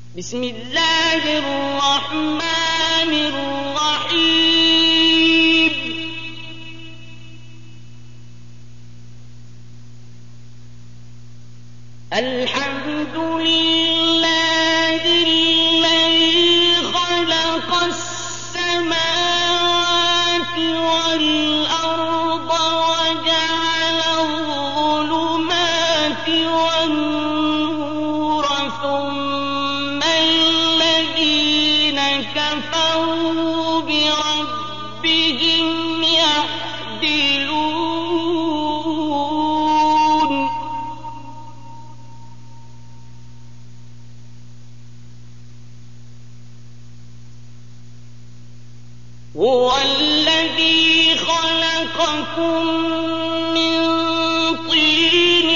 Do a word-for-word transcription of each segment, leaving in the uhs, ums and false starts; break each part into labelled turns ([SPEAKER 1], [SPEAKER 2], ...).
[SPEAKER 1] بسم الله الرحمن الرحيم الحمد لله الذي خلق السماوات والأرض وجعل الظلمات والنور ثم الذين كفروا بربهم يعدلون هو الذي خلقكم من طين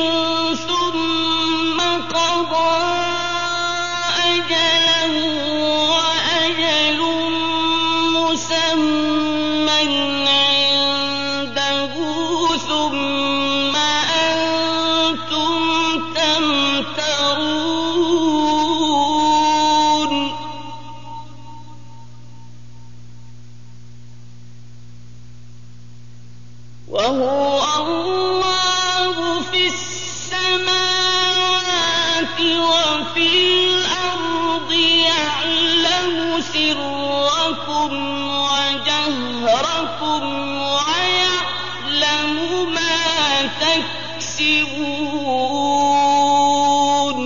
[SPEAKER 1] ثم قضى أجلا وأجل مسمى عنده ثم أنتم تمترون وهو الله في السماوات وفي الأرض يعلم سركم وجهركم ويعلم ما تكسبون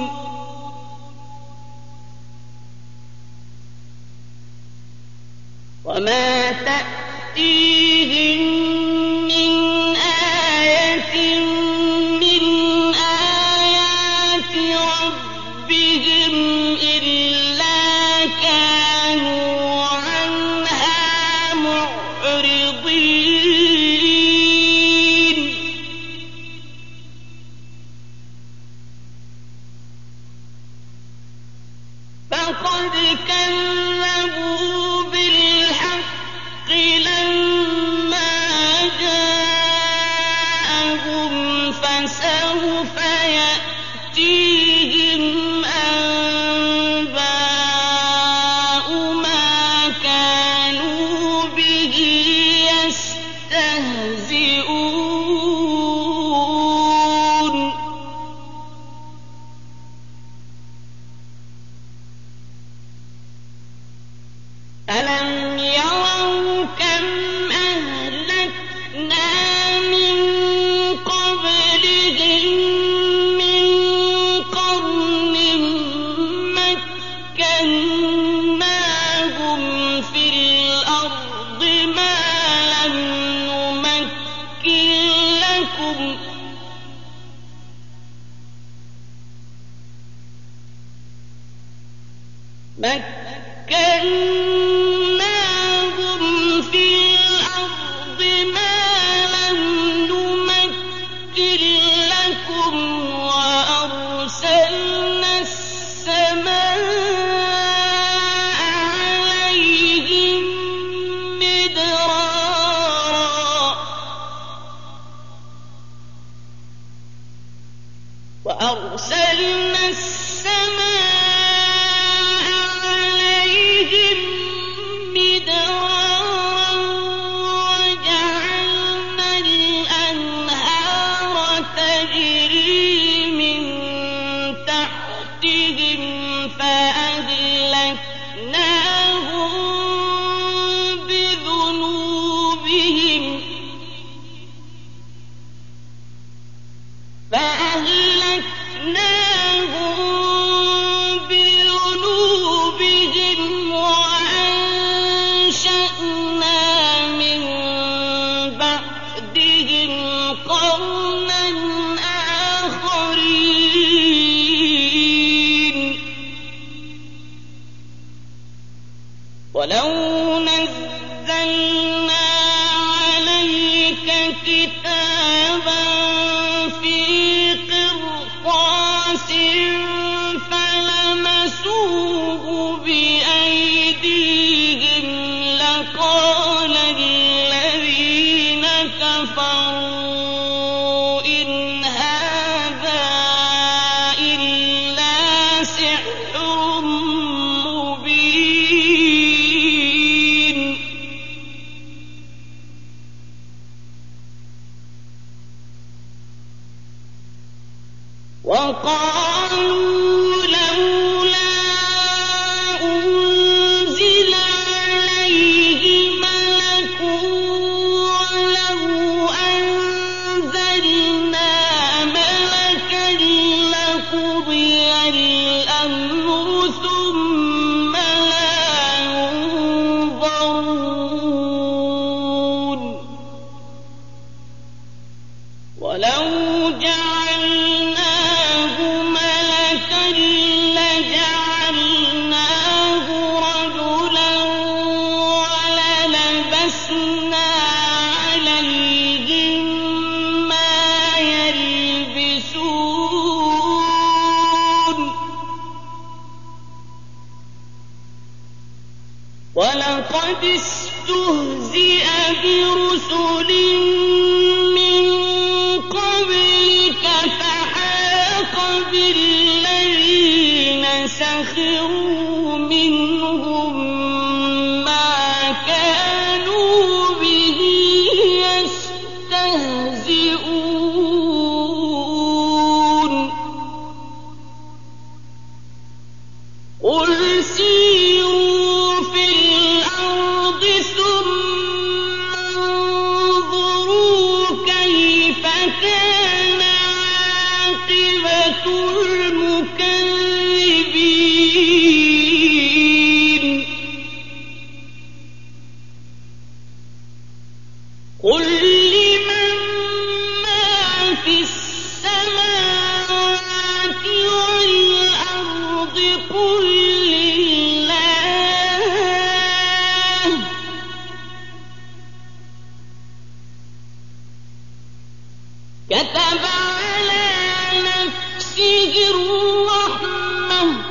[SPEAKER 1] وما تأتيهم من آية من آيات ربهم إلا كانوا عنها معرضين فقد كذبوا بالحق لما جاءهم فسوف يأتيهم أنباء ما كانوا به يستهزئون ألم يروا كم أهلكنا من قبلهم من قرن مكناهم في الأرض ما لم نمكن لكم مكناهم في الأرض ما لم نمكن لكم وأرسلنا السماء عليهم مدرارا وأرسلنا السماء عليهم مدرارا وجعلنا الأنهار تجري من تحتهم فأهلكناهم بذنوبهم فأهلكناهم بذنوبهم وأنشأنا من بعدهم قرنا آخرين ولو نزلنا عليك كتابا في قرطاس فلمسوه بأيديهم لقال الذين كفروا إن هذا إلا سحر وَلَقَدِ اسْتُهْزِئَ بِرُسُلٍ مِّن قَبْلِكَ فَحَاقَ بِالَّذِينَ سَخِرُوا مِنْهُم مَّا كَانُوا بِهِ يَسْتَهْزِئُونَ قُلْ سِيرُوا فِي الْأَرْضِ ثُمَّ انظُرُوا كَيْفَ كَانَ عَاقِبَةُ الْمُكَذِّبِينَ قُل لِّمَن مَّا فِي السَّمَاوَاتِ وَالْأَرْضِ قُل لِّلَّهِ ۚ كَتَبَ عَلَىٰ نَفْسِهِ الرَّحْمَةَ ۚ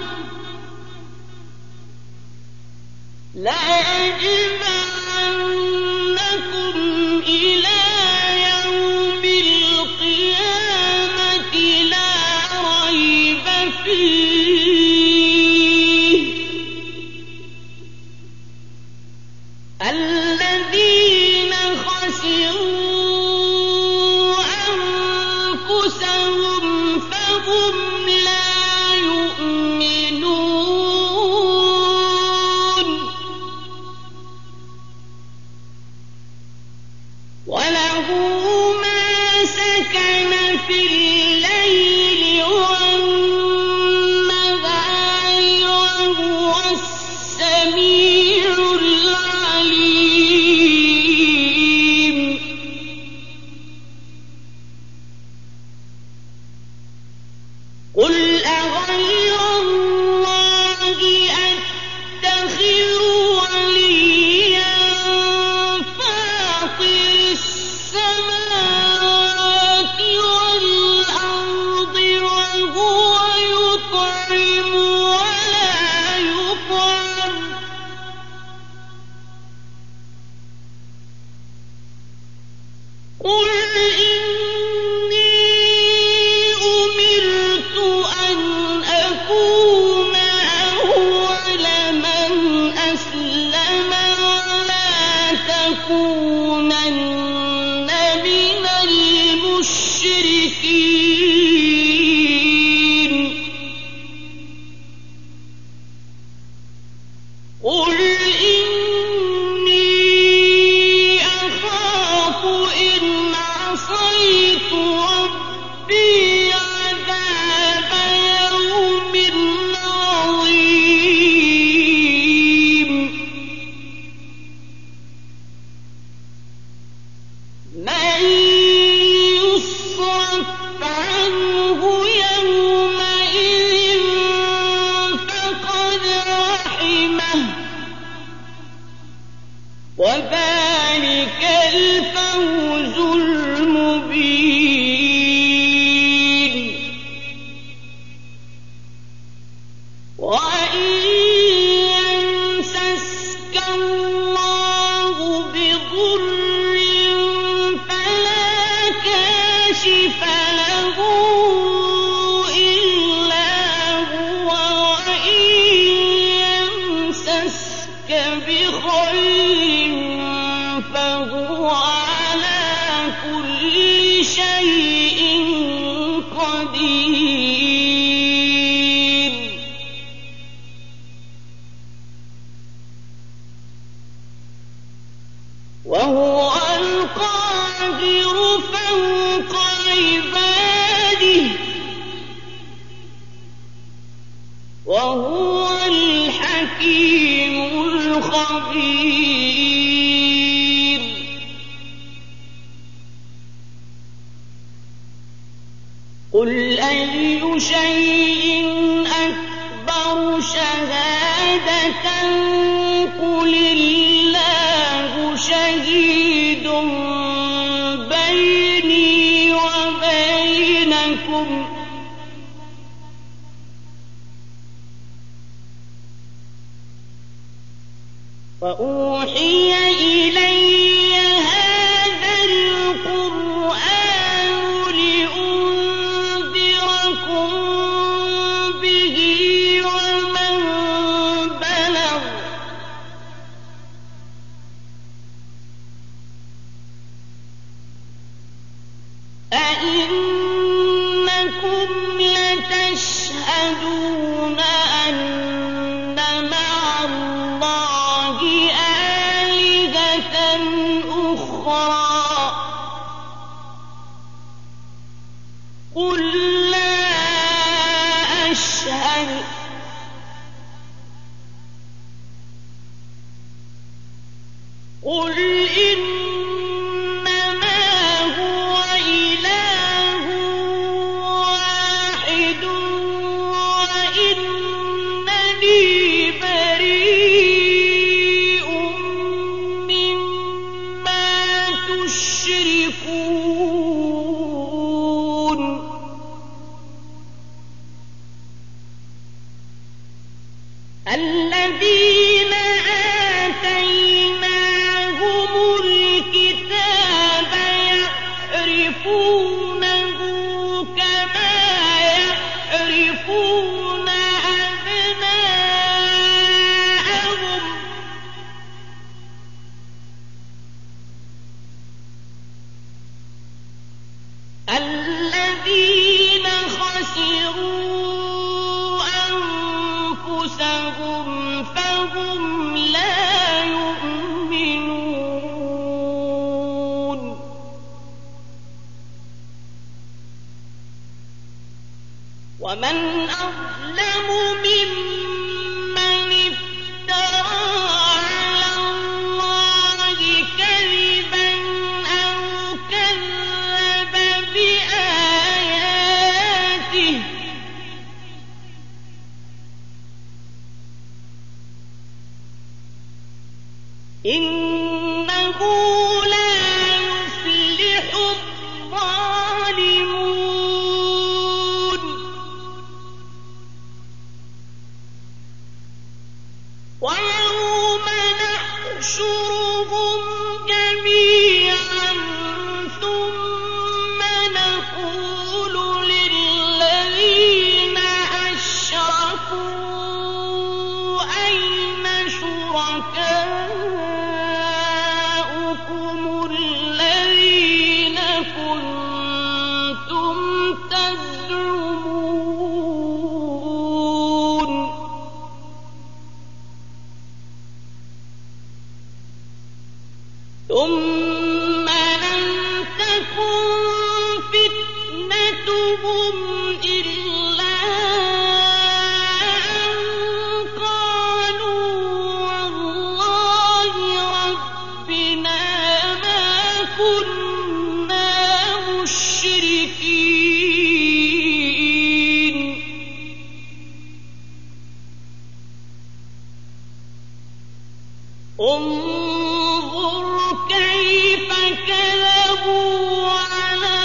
[SPEAKER 1] لَيَجْمَعَنَّكُمْ إِلَىٰ يَوْمِ الْقِيَامَةِ لَا رَيْبَ فِيهِ ۚ الَّذِينَ خَسِرُوا أَنفُسَهُمْ فَهُمْ لَا يُؤْمِنُونَ وَلَهُ مَا سَكَنَ فِي اللَّيْلِ وَالنَّهَارِ وَهُوَ السَّمِيعُ الْعَلِيمُ قُلْ أَغَيْرَ اللَّهِ أَتَّخِذُ وَلِيًّا فَاطِرِ السَّمَاوَاتِ وَالْأَرْضِ وَهُوَ يُطْعِمُ وَلَا يُطْعَمُ ۗ قُلْ إِنِّي أُمِرْتُ أَنْ أَكُونَ أَوَّلَ مَنْ أَسْلَمَ وَلَا تَكُونَنَّ مِنَ الْمُشْرِكِينَ قُلْ إِنِّي أَخَافُ إِنْ عَصَيْتُ رَبِّي عَذَابَ يَوْمٍ عَظِيمٍ مَّن يُصْرَفْ عَنْهُ يَوْمَئِذٍ فَقَدْ رَحِمَهُ ۚ وَذَٰلِكَ الْفَوْزُ الْمُبِينُ وَإِن يَمْسَسْكَ اللَّهُ بِضُرٍّ فَلَا كَاشِفَ لَهُ إِلَّا هُوَ وَإِن يَمْسَسْكَ بِخَيْرٍ فَهُوَ عَلَىٰ كُلِّ شَيْءٍ قَدِيرٌ وَهُوَ الْقَاهِرُ فَوْقَ عِبَادِهِ وَهُوَ الْحَكِيمُ الْخَبِيرُ قُلْ أَيُّ شَيْءٍ أَكْبَرُ شَهَادَةً قُلِ اللَّهُ شَهِيدٌ بَيْنِي وَبَيْنَكُمْ ۚ وأوحي إلي هذا القرآن لأنذركم به ومن بلغ أئنكم لتشهدون أن مع الله آلهة أخرى قل لا أشهد قل إنما هو إله واحد وإنني بريء مما تشركون الذين آتيناهم الكتاب يعرفونه كما يعرفون أبناءهم الذين خسروا أنفسهم فهم لا يؤمنون ومن أظلم ممن افترى على الله كذبا أو كذب بآياته إنه لا يفلح الظالمون ويوم نحشرهم جميعا ثم نقول للذين أشركوا أين شركاؤكم الذين كنتم تزعمون ثم لم تكن فتنتهم إلا أن قالوا والله ربنا ما كنا مشركين انظر كيف كذبوا على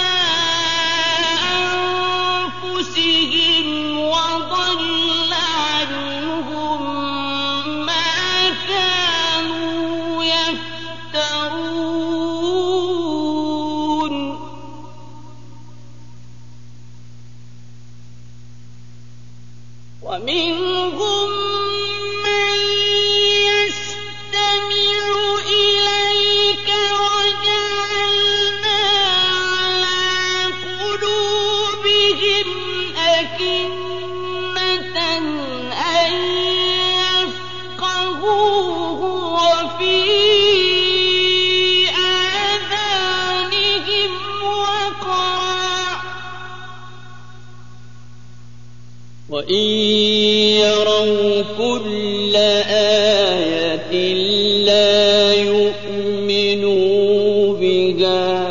[SPEAKER 1] أنفسهم وضل عنهم ما كانوا يفترون ومنهم من يستمع إليك وجعلنا على قلوبهم أكنة أن يفقهوه وفي آذانهم وقرا وإن يروا كل آية لا يؤمنوا بها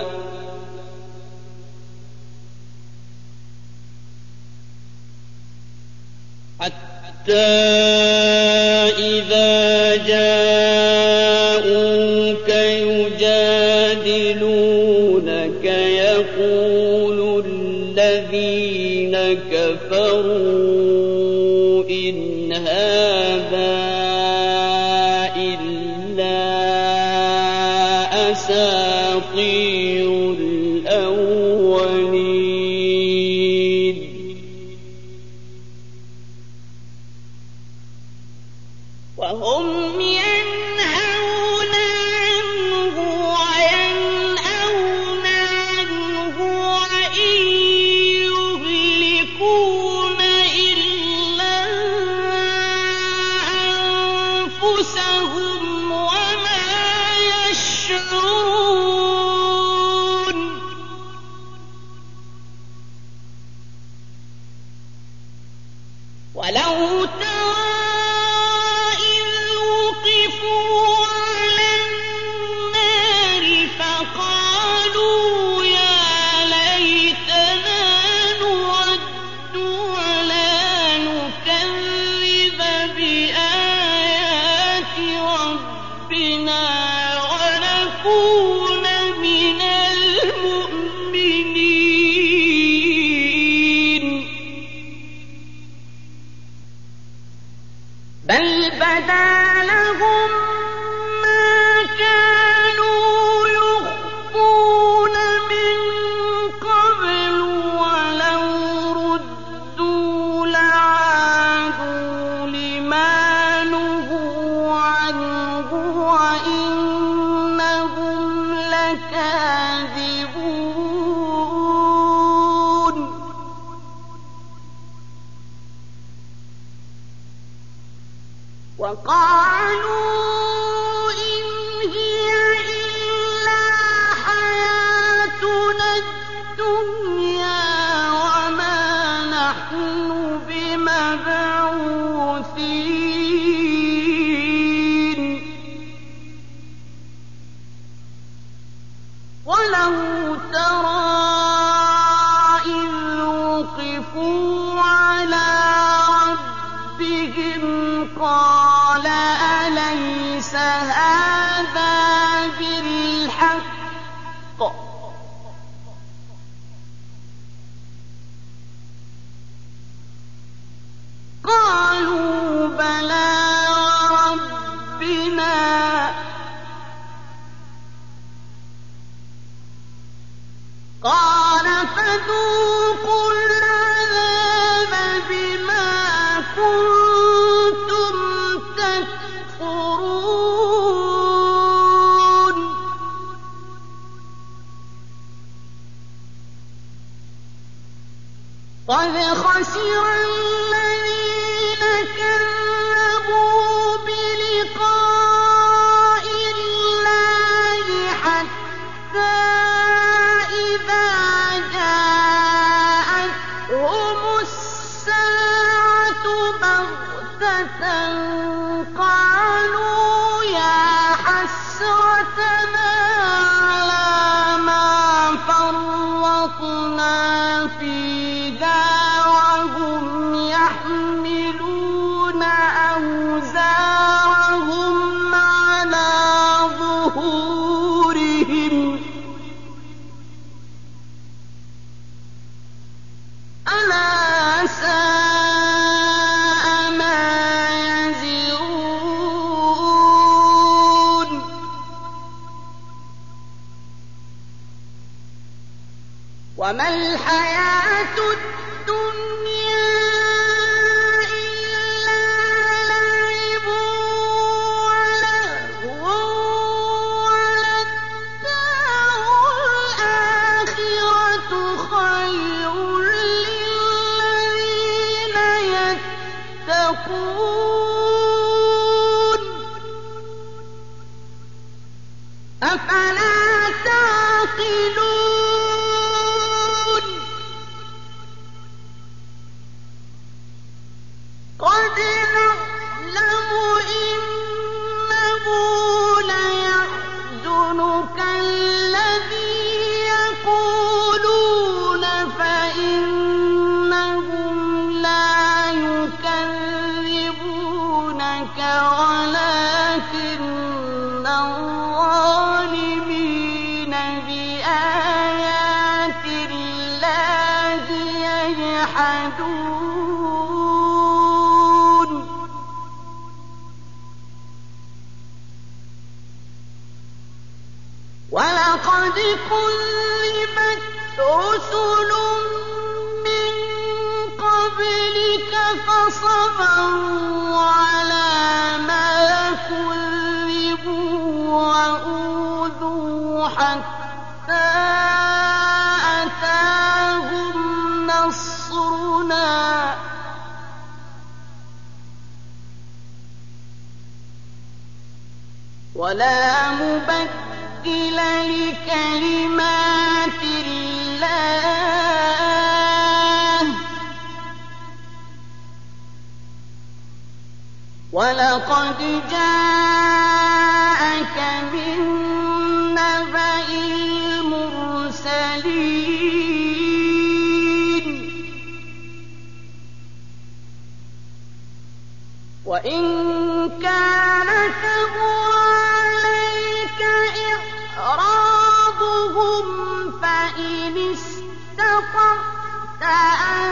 [SPEAKER 1] حتى إذا جاءوك يجادلونك يقول الذين كفروا إن هذا إلا وهم ينهون عنه وينأون عنه وإن يهلكون إلا أنفسهم وما يشعرون ولو ترى بل بدا لهم ما كانوا يخفون من قبل ولو ردوا لعادوا لما نهوا عنه وإنهم لكاذبون وقالوا إن هي إلا حياتنا الدنيا وما نحن بمبعوثين ولو ترى إذ وقفوا على ربهم قال أليس هذا بالحق قالوا بلى وربنا قال فذوقوا العذاب بما كنتم تكفرون قد خسر الذين كذبوا بلقاء الله حتى إذا جاءتهم الساعة بغتة قالوا يا حسرتنا على ما فرطنا فيها وهم يحملون أوزارهم على ظهورهم ألا ساء ما يزرون وما الحياة الدنيا إلا لعب ولهو وللدار الآخرة خير للذين يتقون أفلا تعقلون قد نعلم إنه ليحزنك الذي يقولون فإنهم لا يكذبونك ولكن الظالمين بآيات الله يجحدون ولقد كذبت رسل من قبلك فصبروا على ما ولا مبدل لكلمات الله ولقد جاءك من نبأ المرسلين وإن كان كبر عليك إعراضهم فإن استطعت أن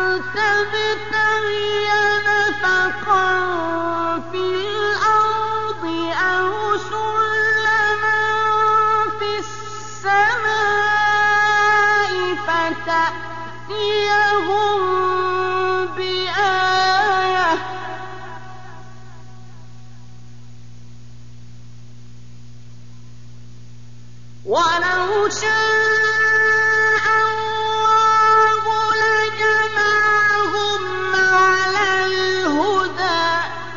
[SPEAKER 1] تبتغي نفقا في الأرض أو سلما في السماء فتأتيهم بآية ولو شاء الله لجمعهم على الهدى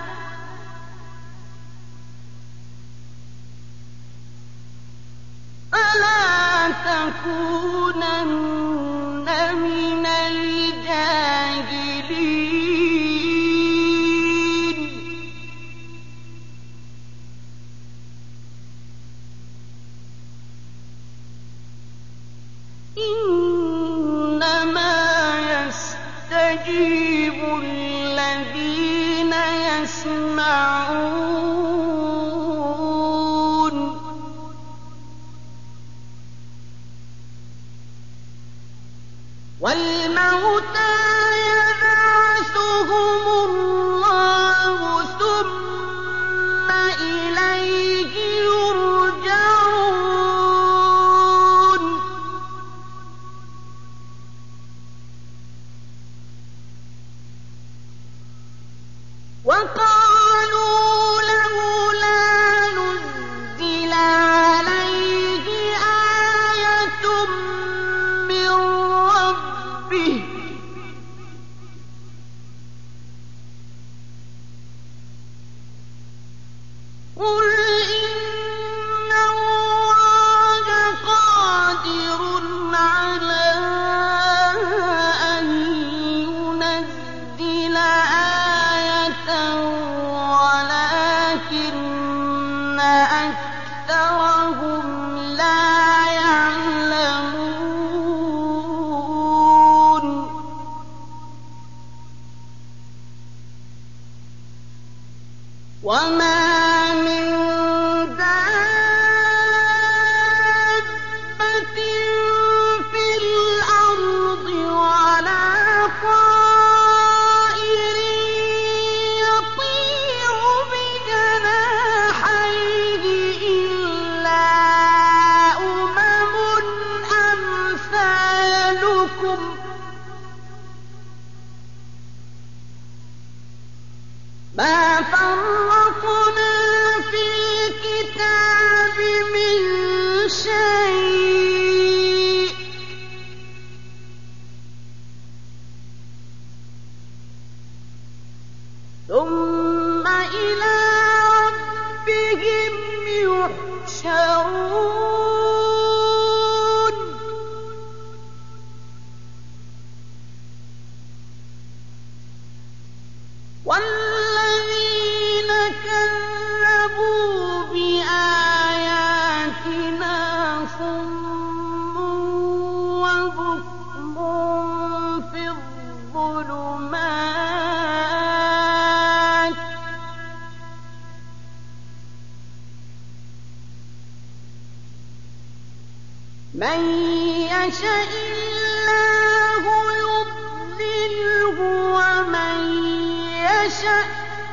[SPEAKER 1] فلا تكونن من الجاهلين إنما يستجيب الذين يسمعون والموتى يبعثهم الله ثم إليه يرجعون وقالوا لولا نزل عليه آية من ربه قل إن الله قادر على أن ينزل آية ولكن أكثرهم لا يعلمون وما من دابة في الأرض ولا طائر يطير بجناحيه إلا أمم أمثالكم ما فرطنا في الكتاب من شيء ثم إلى ربهم يحشرون والذين كذبوا بآياتنا صم وبكم في الظلمات من يشاء الله يضلله ومن يشاء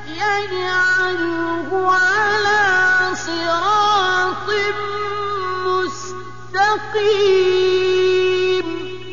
[SPEAKER 1] يجعله على صراط مستقيم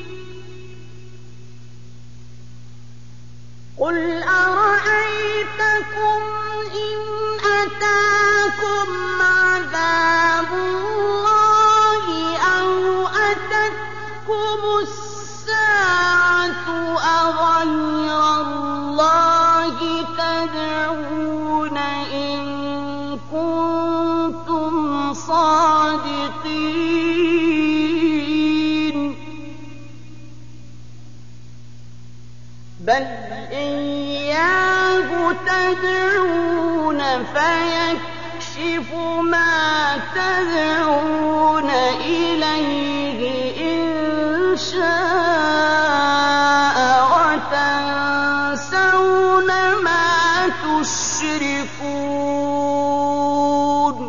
[SPEAKER 1] قل أرأيتكم إن أتاكم عذاب الله أو أتتكم الساعة أغير الله تدعون إن كنتم صادقين بل إياه تدعون فيكشف ما تدعون إليه إن شاء وتنسون ما تشركون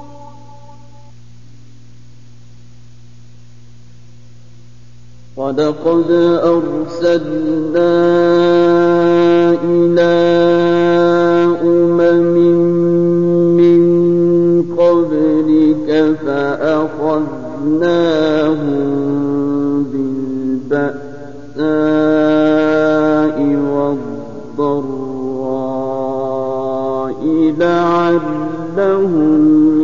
[SPEAKER 2] ولقد أرسلنا إلى أمم من قبلك فأخذناهم بالبأساء والضراء لعلهم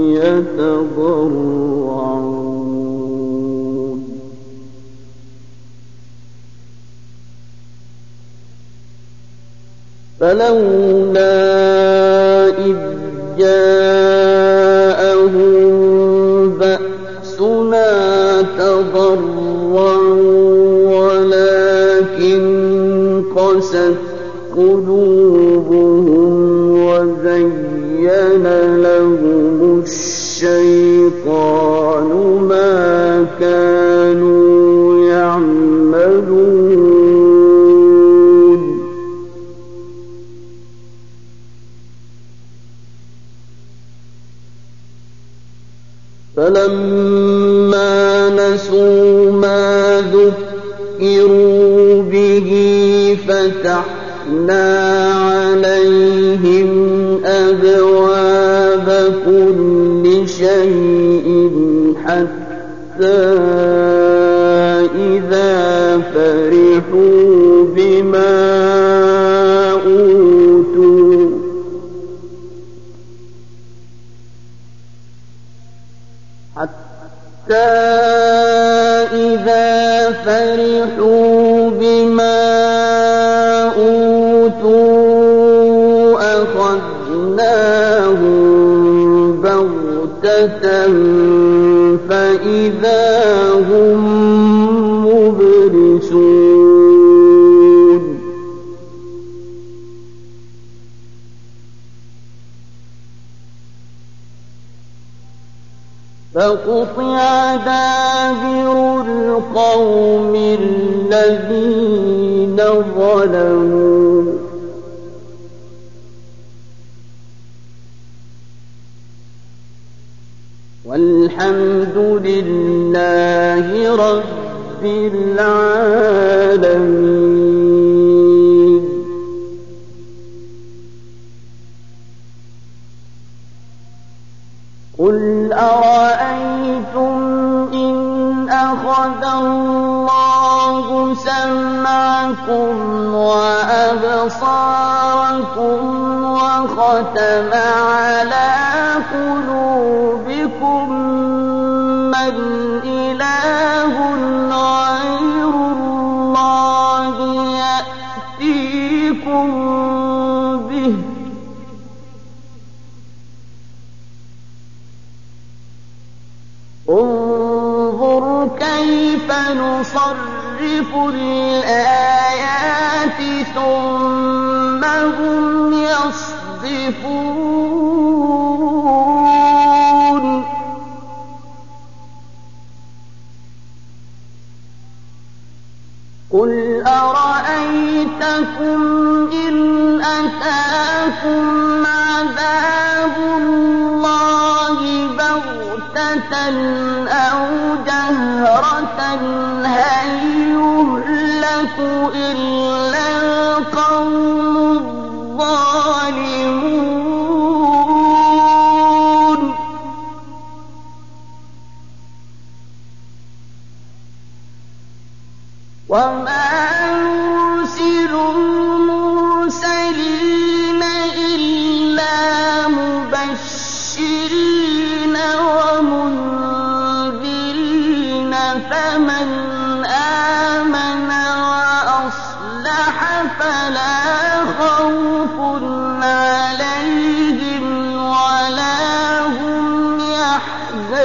[SPEAKER 2] يتضرعون فلولا إذ جاءهم بأسنا تضرعوا ولكن قست قلوبهم وزين لهم الشيطان ما كانوا يعملون فلما نسوا ما ذكروا به فتحنا عليهم أبواب كل شيء حتى إذا فرحوا بما أوتوا حتى إذا فرحوا بما أوتوا أخذناهم بغتة فإذا هم مبلسون فقطع دابر القوم الذين ظلموا والحمد لله رب العالمين قل أرأيتم إن أخذ الله سمعكم وأبصاركم وختم على قلوبكم من إله غير الله يأتيكم به انظر كيف نصرف الآيات ثم هم يصدفون قل أرأيتكم إن أتاكم عذاب الله بغتة أو جهرة هل يهلك إلا القوم الظالمون وما نرسل المرسلين إلا مبشرين ومنذرين فمن آمن وأصلح فلا خوف عليهم ولا هم يحزنون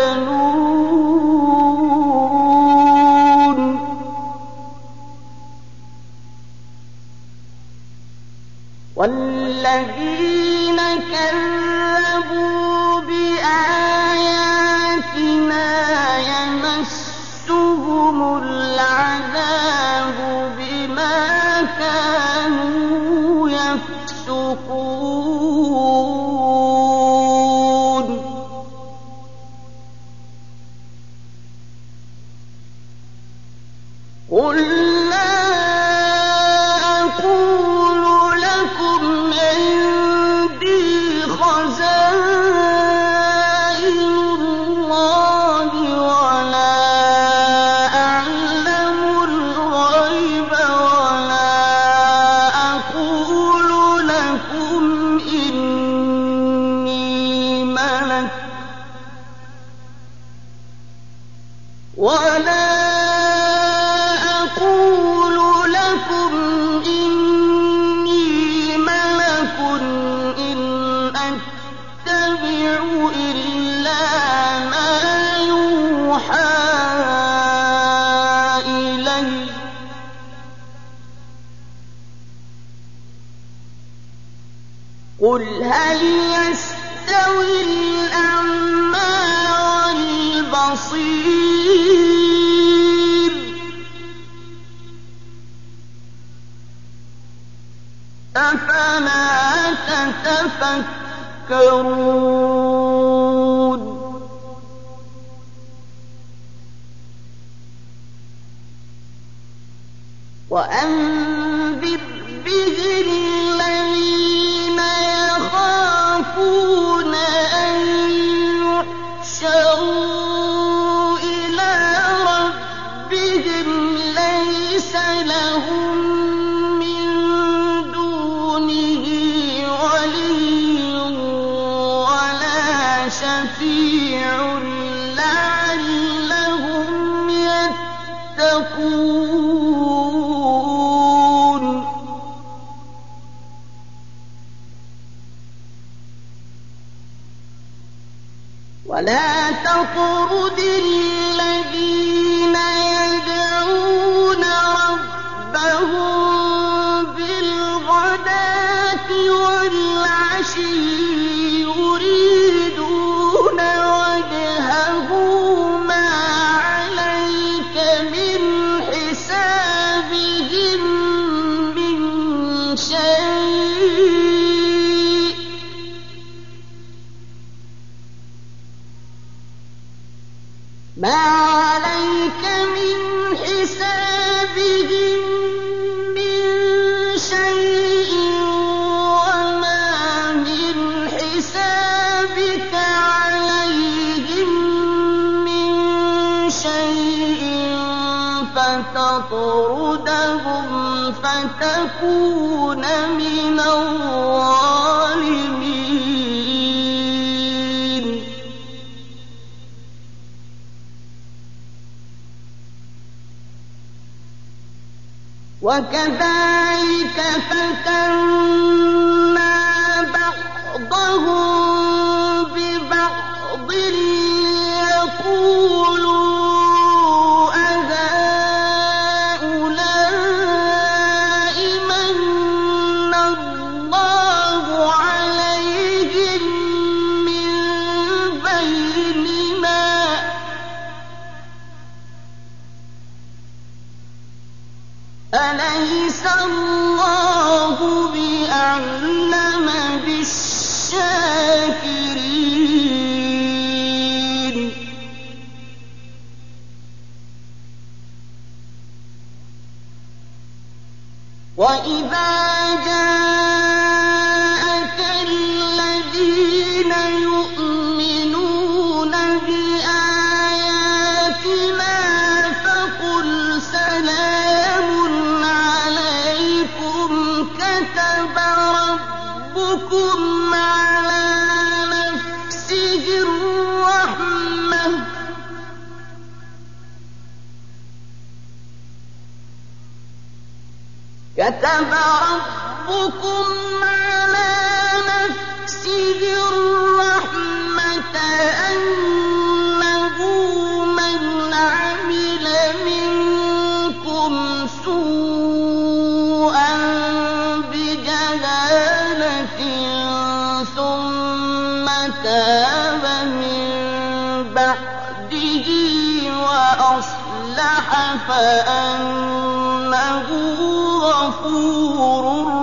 [SPEAKER 1] ولا أقول لكم إني ملك إن أتبع إلا ما يوحى إلي قل هل يستوي الأعمى والبصير أفلا تتفكرون وأنذر به الذين يخافون أن يحشروا إلى ربهم ليس لهم من دونه ولي ولا شفيع لعلهم يتقون ولا تطرد الذين يدعون ربهم بالغداة والعشي يريدون وجهه ما عليك من حسابهم من شيء ما عليك من حسابهم من شيء وما من حسابك عليهم من شيء فتطردهم فتكون من الظالمين وكذلك فتنا بعضهم ببعض ليقولوا أهؤلاء من الله عليهم من بيننا أليس الله بأعلم بالشاكرين وإذا جاءك الذين يؤمنون بآياتنا فقل سلام عليكم كتب ربكم على نفسه الرحمة كتب ربكم على نفسه الرحمة أنه من عمل منكم سوءا بجهالة ثم تاب من بعده وأصلح فأنه غفور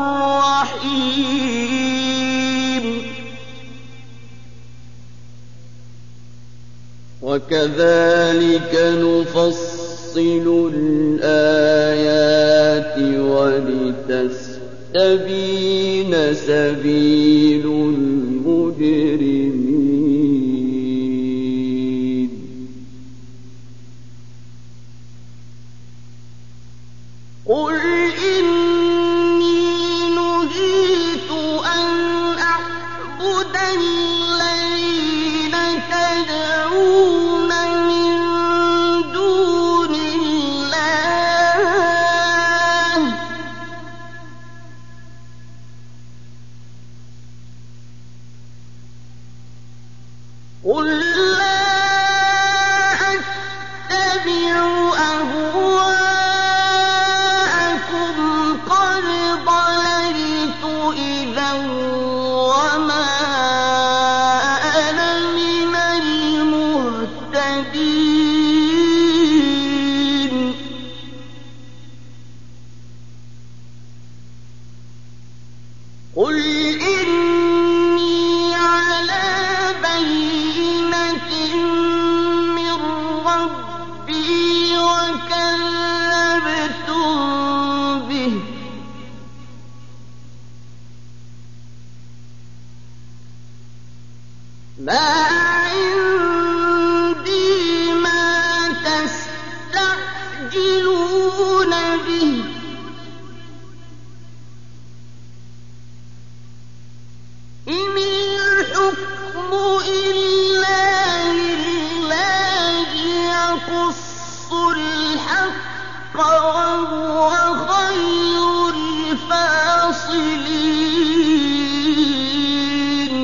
[SPEAKER 1] رحيم وكذلك نفصل الآيات ولتستبين سبيل المجرمين قل إني نهيت أن أعبد الذين تدعون من دون
[SPEAKER 2] قل لا أتبع أهواءكم قد ضللت إذا وما أنا من المهتدين قل إني على بينة من ربي وكذبتم به ما عندي ما تستعجلون به إن الحكم إلا لله يقص الحق وهو خير الفاصلين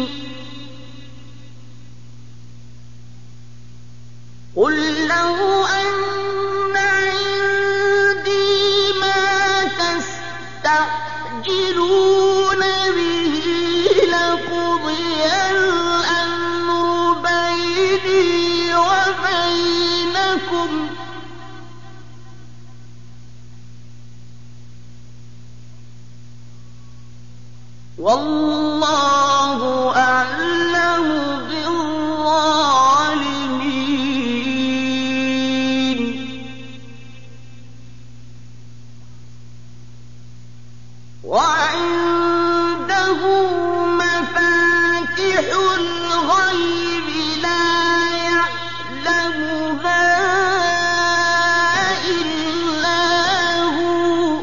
[SPEAKER 2] قل لو أن عندي ما تستعجلون به لقضي الأمر بيني وبينكم والله أعلم بالظالمين وعنده مفاتح الغيب لا يعلمها إلا هو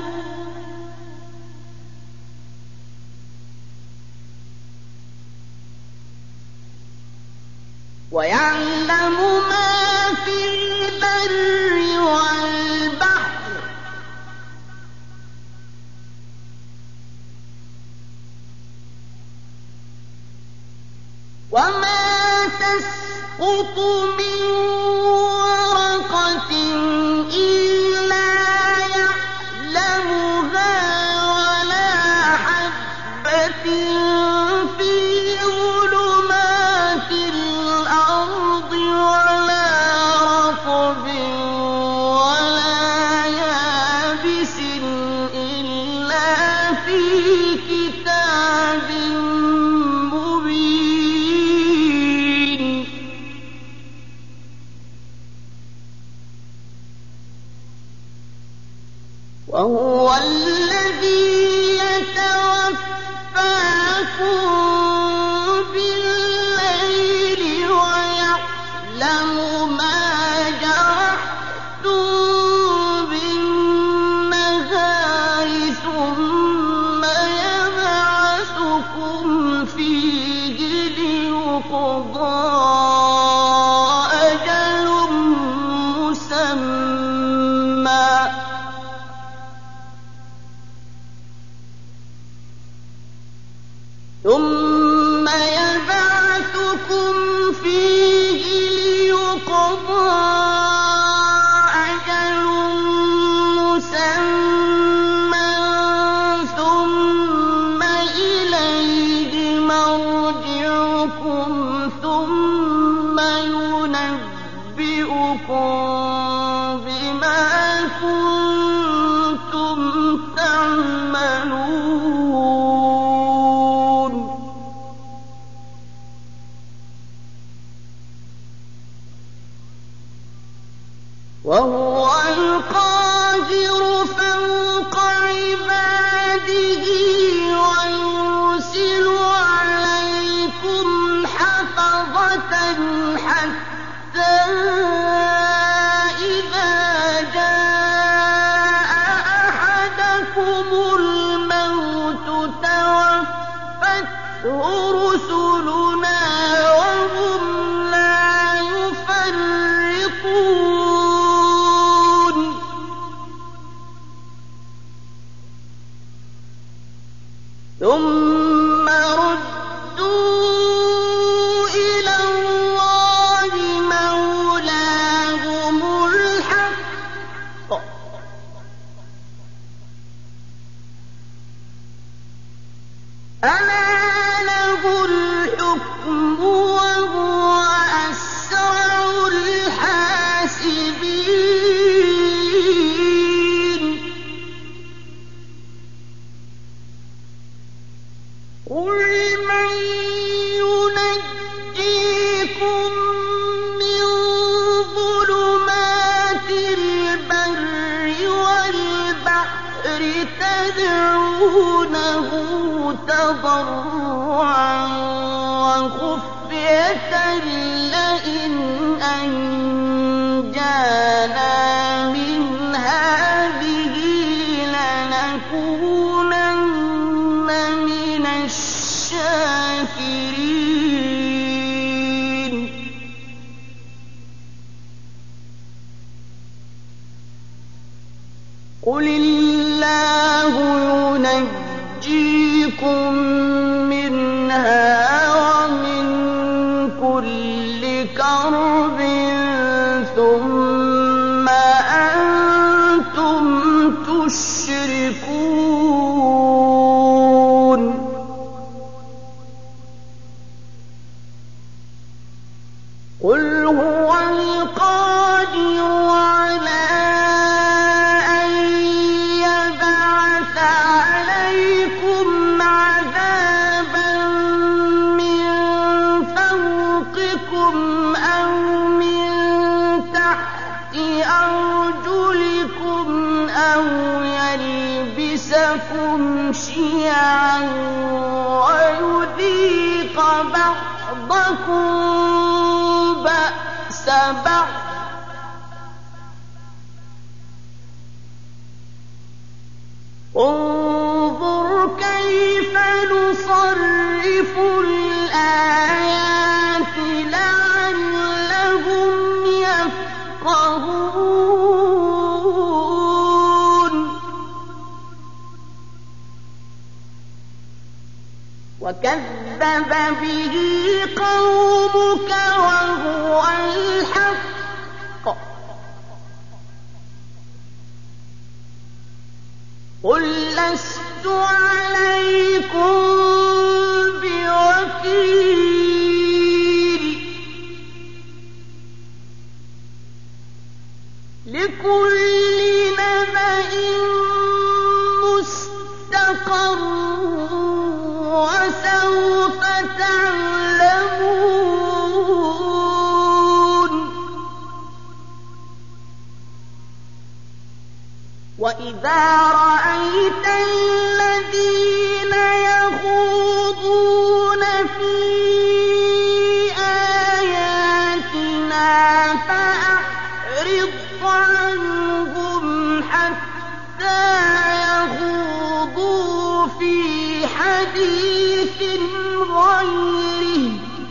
[SPEAKER 2] ويعلم ما في البر والبحر وما تسقط من ورقة إلا يعلمها ولا حبة في ظلمات الأرض ولا رطب ولا يابس إلا في كتاب مبين وهو الذي يتوفاكم بالليل ويعلم ما جرحتم بالنهار ثم يبعثكم فيه ليقضى أجل مسمى ثم يبعثكم فيه ليقضى أجل مسمى ثم إليه مرجعكم ثم ينبئكم بما كنتم تعملون وهو القاهر فوق عباده ويرسل عليكم حفظة حتى إذا جاء أحدكم الموت توفته رسلنا وهم لا يفرطون ثم ردوا إلى الله
[SPEAKER 1] يخرجكم منها ومن كل كرب ثم أنتم تشركون قل هو القادر على أن يبعث عليكم عذابا من فوقكم أو من تحت أرجلكم أو يلبسكم شيعا ويذيق بعضكم بأس بعض انظر كيف نصرف الآيات لعلهم يفقهون وكذب به قومك وهو الحق قل لست عليكم بوكيل لكل نبأ مستقر وسوف تعلمون وإذا رأيت الذين يخوضون في آياتنا فأعرض عنهم حتى يخوضوا في حديث غيره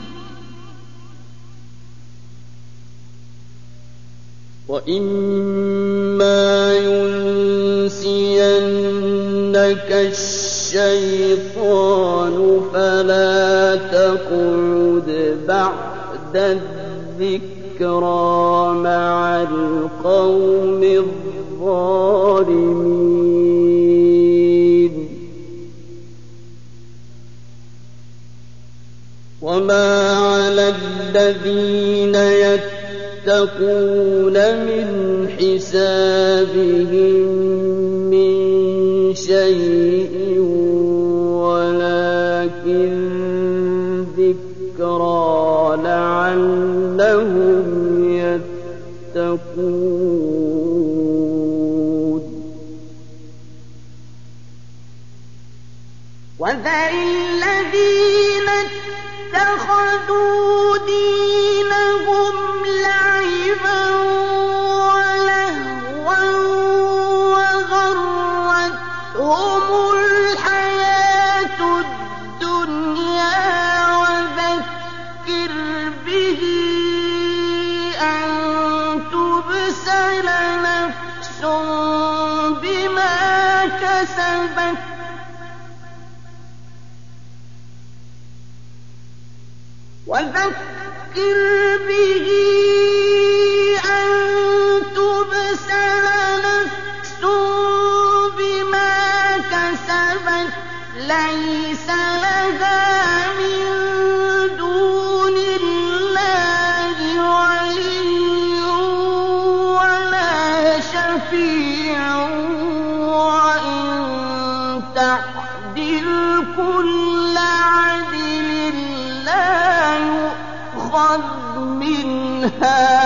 [SPEAKER 1] وإما ينسينك الشيطان فلا تقعد بعد الذكرى مع القوم الظالمين وما على الذين يتقون من حسابهم من شيء ولكن ذكرى لعلهم يتقون وذر الذين اتخذوا دينهم لعبا ولهوا وغرتهم الحياة الدنيا وذكر به أن تبسل نفس بما كسبت وذكر به أن تبسل نفس بما كسبت ليس لها من دون الله ولي ولا شفيع وإن تعدل كل عدل لا يؤخذ منها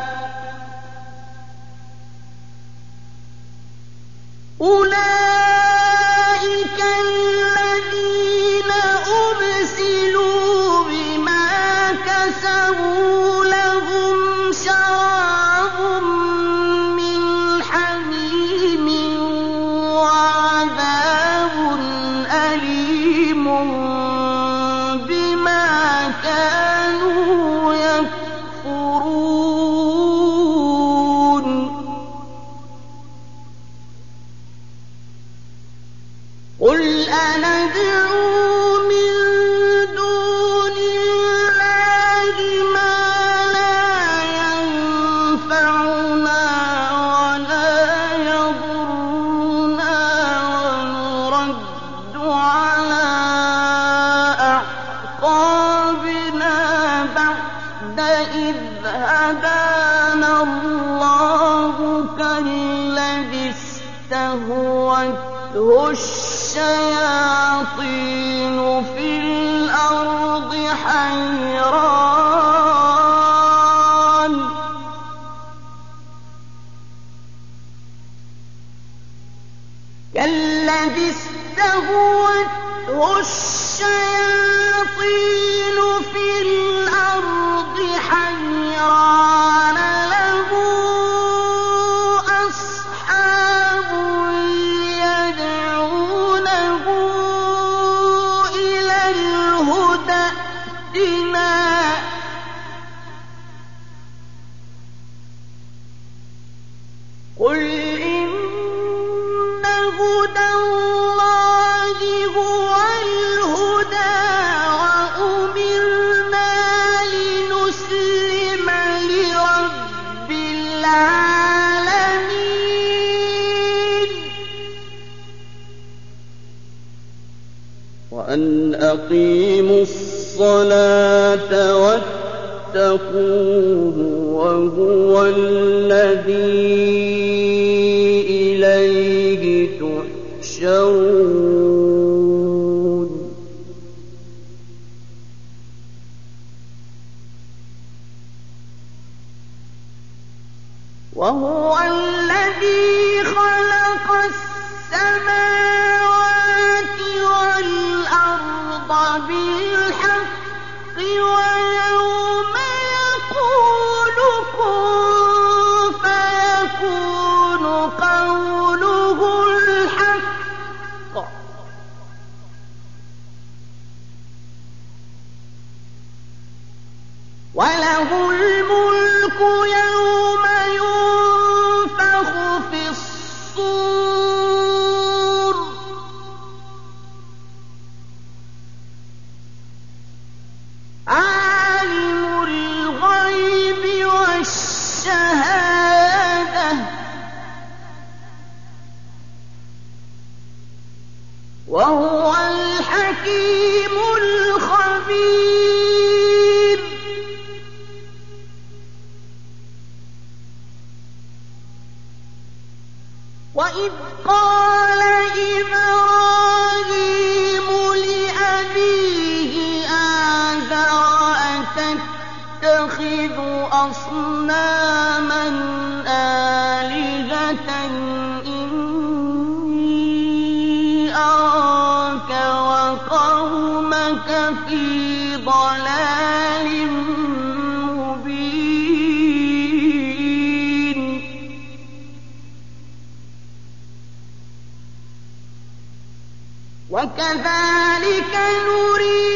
[SPEAKER 1] أولئك الذين أبسلوا بما كسبوا لهم شراب من حميم وعذاب أليم بما كانوا يكفرون أعقابنا بعد إذ هدانا الله كالذي استهوته الشياطين في الأرض حيران كالذي استهوته الشياطين في الأرض حيران له أصحاب يدعونه إلى الهدى ائتنا قل إن هدى الله هو الهدى وأمرنا لنسلم لرب العالمين
[SPEAKER 2] وأن أقيموا الصلاة واتقوه وهو الذي إليه تحشرون
[SPEAKER 1] وهو الذي خلق السماوات والأرض بالحق ويوم يقول كن فيكون قوله الحق وله الملك يوم ينفخ في الصور عالم الغيب والشهادة وهو الحكيم الخبير وإذ قال إبراهيم لأبيه آزر أتتخذ أصناما آلهة إني أراك وقومك في ضلال مبين وكذلك نري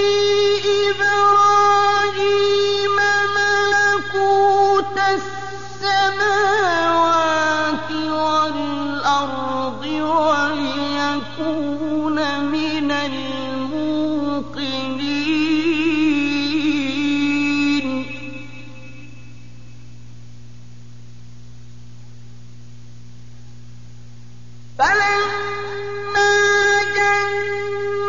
[SPEAKER 1] إبراهيم ملكوت السماوات والأرض وليكون من الموقنين فلما جن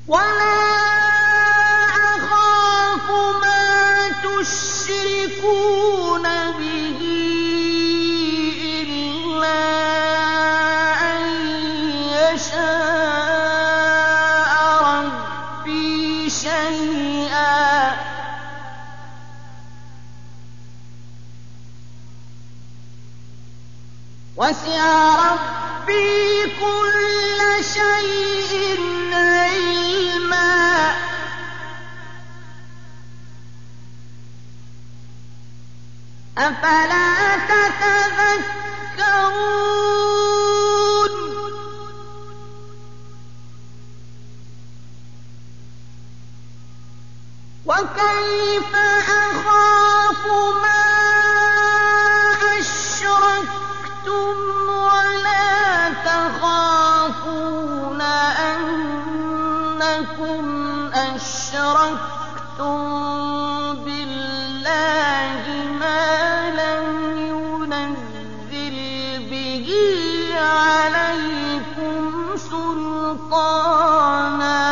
[SPEAKER 1] ولا أخاف ما تشركون به إلا أن يشاء ربي شيئا وسع ربي كل شيء علما أفلا تتذكرون وكيف أخاف ما أشركتم ولا تخافون أنكم أشركتم بالله ما لم ينزل به عليكم سلطانا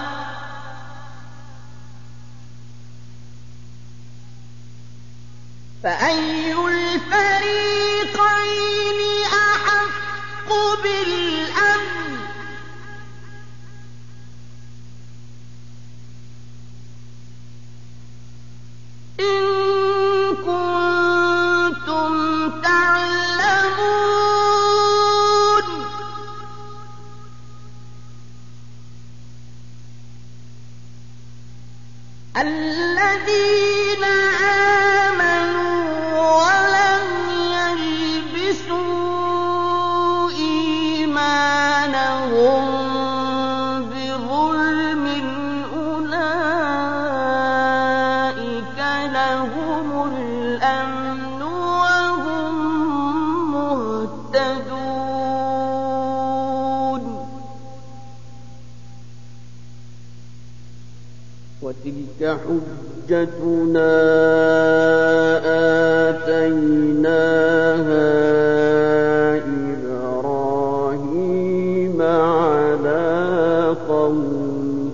[SPEAKER 1] فأي الفريقين أحق بالأمن إن كنتم تعلمون الذين آمنوا ولم يلبسوا إيمانهم بظلم أولئك لهم الأمن وهم مهتدون
[SPEAKER 2] وتلك حجتنا آتيناها إبراهيم على قومه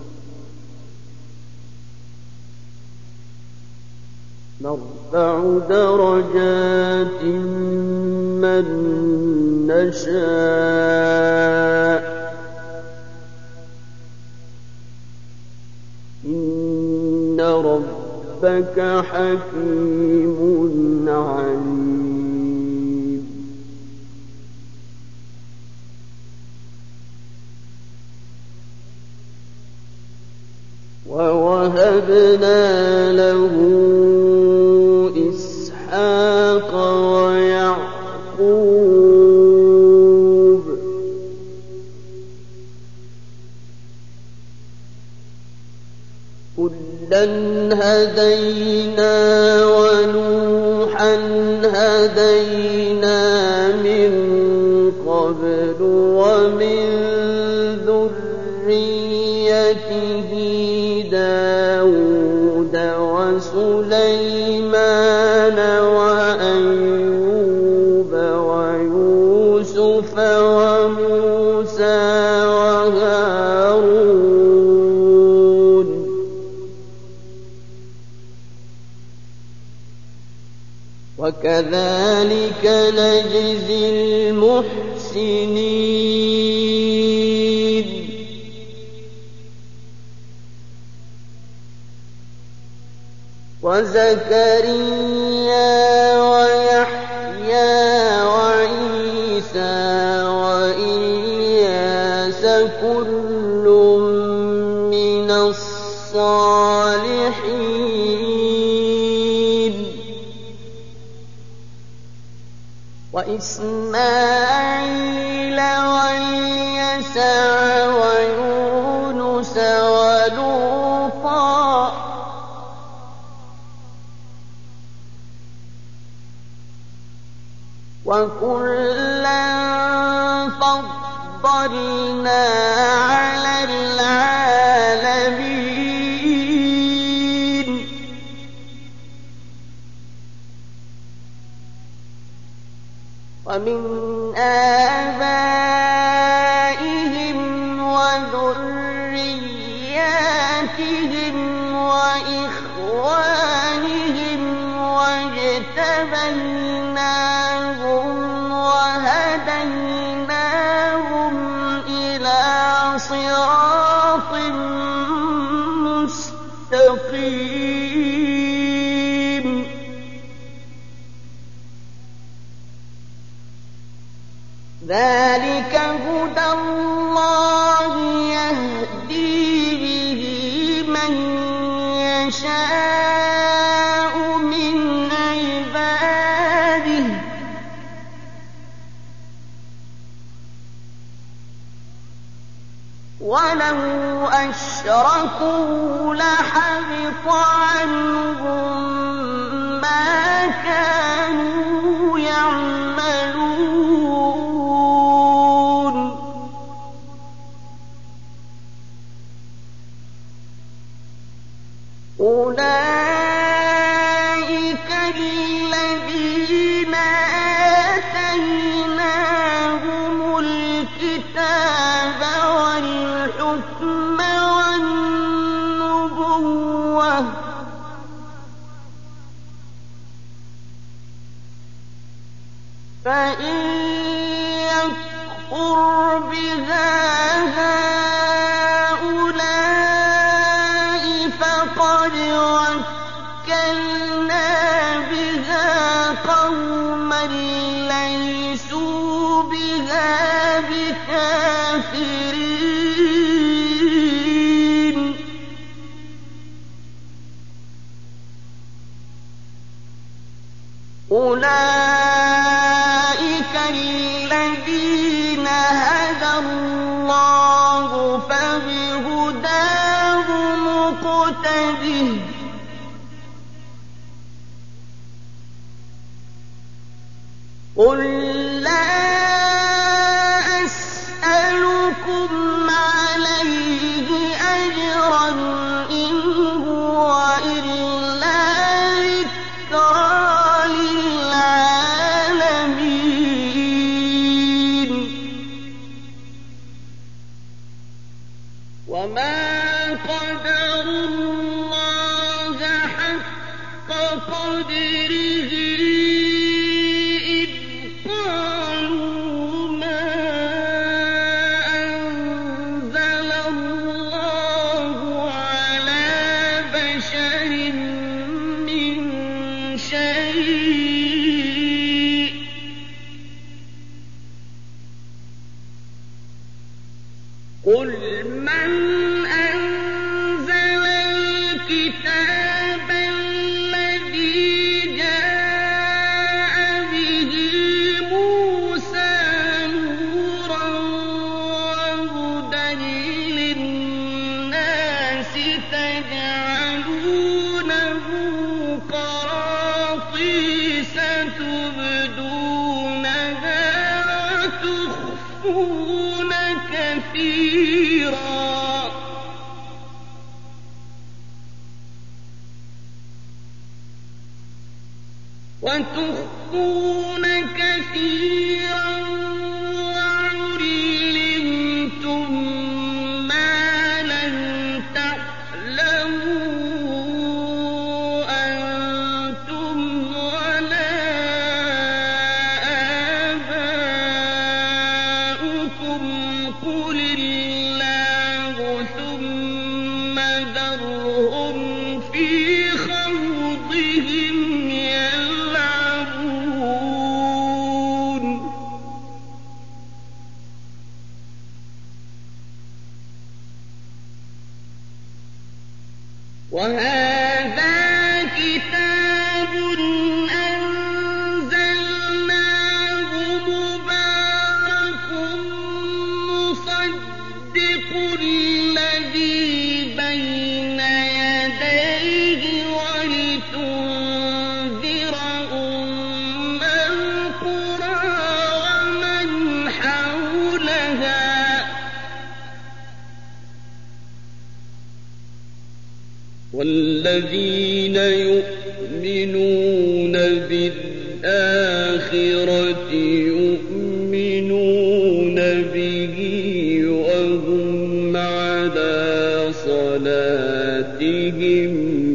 [SPEAKER 2] نرفع درجات من نشاء إن ربك حكيم عليم ووهبنا له إسحاق ويعقوب كلا هدينا ونوحا هدينا من قبل ومن ذريته داود وسليمان وأيوب ويوسف وموسى وهارون وكذلك نجزي المحسنين وزكريا ويحيى وعيسى وإلياس كل من الصالحين وإسماعيل واليسع ويونس ولوطا وكلا فضلنا على العالمين ومن آبائهم وذريتهم
[SPEAKER 1] وَلَوْ أَشْرَكُوا لَحَبِطَ عَنْهُم مَّا كَانُوا يَعْمَلُونَ أُولَٰئِكَ الَّذِينَ آتَيْنَاهُمُ الْكِتَابَ وَالْحُكْمَ وَالنُّبُوَّةَ ۚ فَإِن يَكْفُرْ بِهَا هَٰؤُلَاءِ فَقَدْ وَكَّلْنَا بِهَا قَوْمًا لَّيْسُوا بِهَا بِكَافِرِينَ أُولَٰئِكَ الَّذِينَ هَدَى اللَّهُ فَبِهُدَاهُ مُقْتَدِهْ ۗ قُل لَّا أَسْأَلُكُمْ عَلَيْهِ أَجْرًا إِنْ هُوَ إِلَّا ذِكْرَىٰ لِلْعَالَمِينَ وَمَا قَدَرُوا اللَّهَ حَقَّ قَدْرِهِ إِذْ قَالُوا مَا أَنزَلَ اللَّهُ عَلَىٰ بَشَرٍ مِّن شَيْءٍ ۗ قُلْ مَنْ أَنزَلَ الْكِتَابَ الَّذِي جَاءَ بِهِ مُوسَىٰ نُورًا وَهُدًى لِّلنَّاسِ تَجْعَلُونَهُ قَرَاطِيسَ تُبْدُونَهَا وَتُخْفُونَ كَثِيرًا وَتُخْفُونَ كَثِيرًا وَعُلِّمْتُم مَّا لَمْ تَعْلَمُوا أَنتُمْ وَلَا آبَاؤُكُمْ ۖ قُلِ اللَّهُ ثُمَّ ذَرْهُمْ فِي خَوْضِهِمْ يَلْعَبُونَ وَهَٰذَا كِتَابٌ أَنزَلْنَاهُ مُبَارَكٌ مُّصَدِّقُ الَّذِي بَيْنَ يَدَيْهِ وَلِتُنذِرَ أُمَّ الْقُرَىٰ وَمَنْ حَوْلَهَا ۚ وَالَّذِينَ يُؤْمِنُونَ بِالْآخِرَةِ يُؤْمِنُونَ بِهِ وَهُمْ عَلَىٰ صَلَاتِهِمْ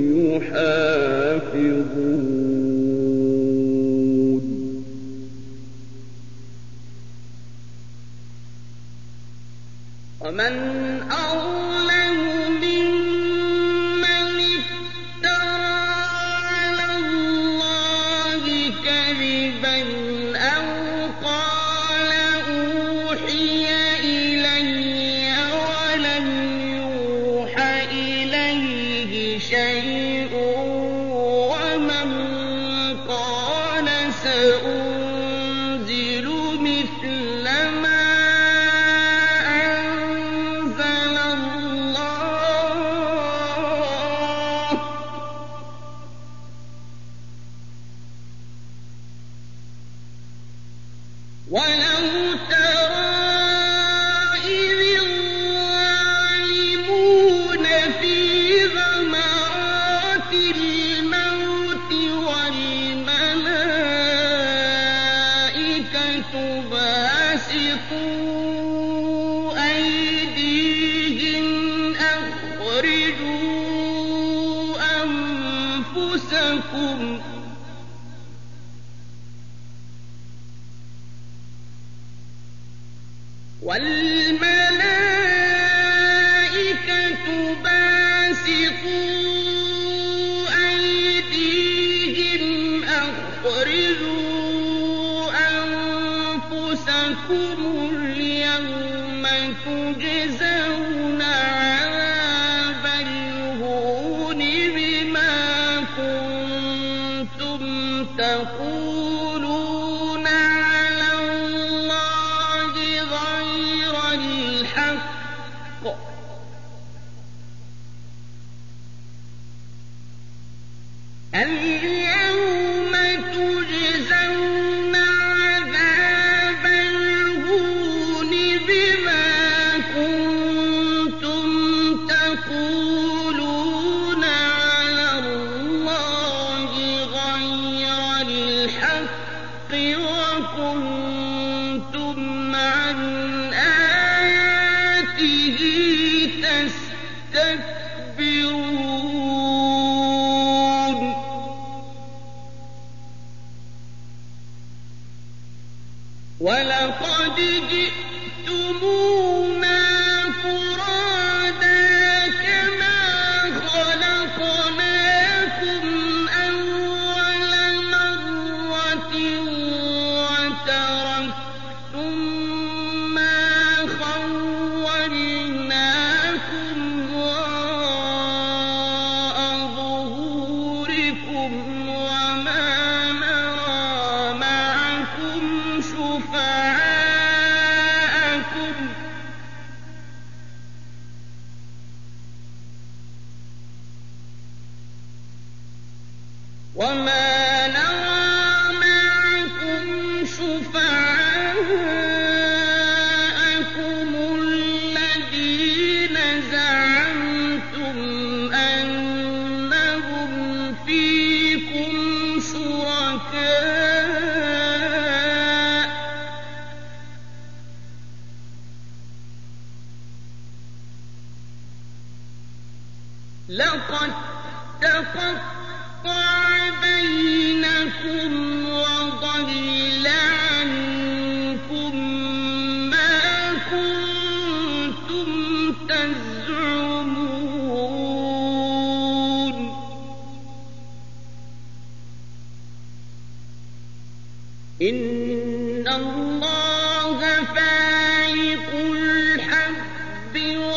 [SPEAKER 1] يُحَافِظُونَ وَمَنْ أَظْلَمُ مِمَّنِ افْتَرَىٰ عَلَى اللَّهِ كَذِبًا أَوْ قَالَ أُوحِيَ إِلَيَّ وَلَمْ يُوحَ إِلَيْهِ شَيْءٌ وَمَن قَالَ سَأُنزِلُ مِثْلَ مَا أَنزَلَ أنفسكم والملائكة باسطوا أيديهم أخرجوا أنفسكم اليوم تجزون عذاب الهون بما كنتم تقولون على الله غير الحق اليوم تجزون عذاب الهون بما كنتم تقولون على الله غير الحق وكنتم عن آياته تستكبرون ولقد جئتمونا فرادا كما خلقناكم أول مرة وتركتم ما خولناكم وراء ظهوركم وما نرى معكم شفعاءكم وما نرى معكم شفعاءكم الذين زعمتم أنهم فيكم شركاء لقد تقطع بينكم وضل عنكم ما كنتم تزعمون إن الله فالق الحب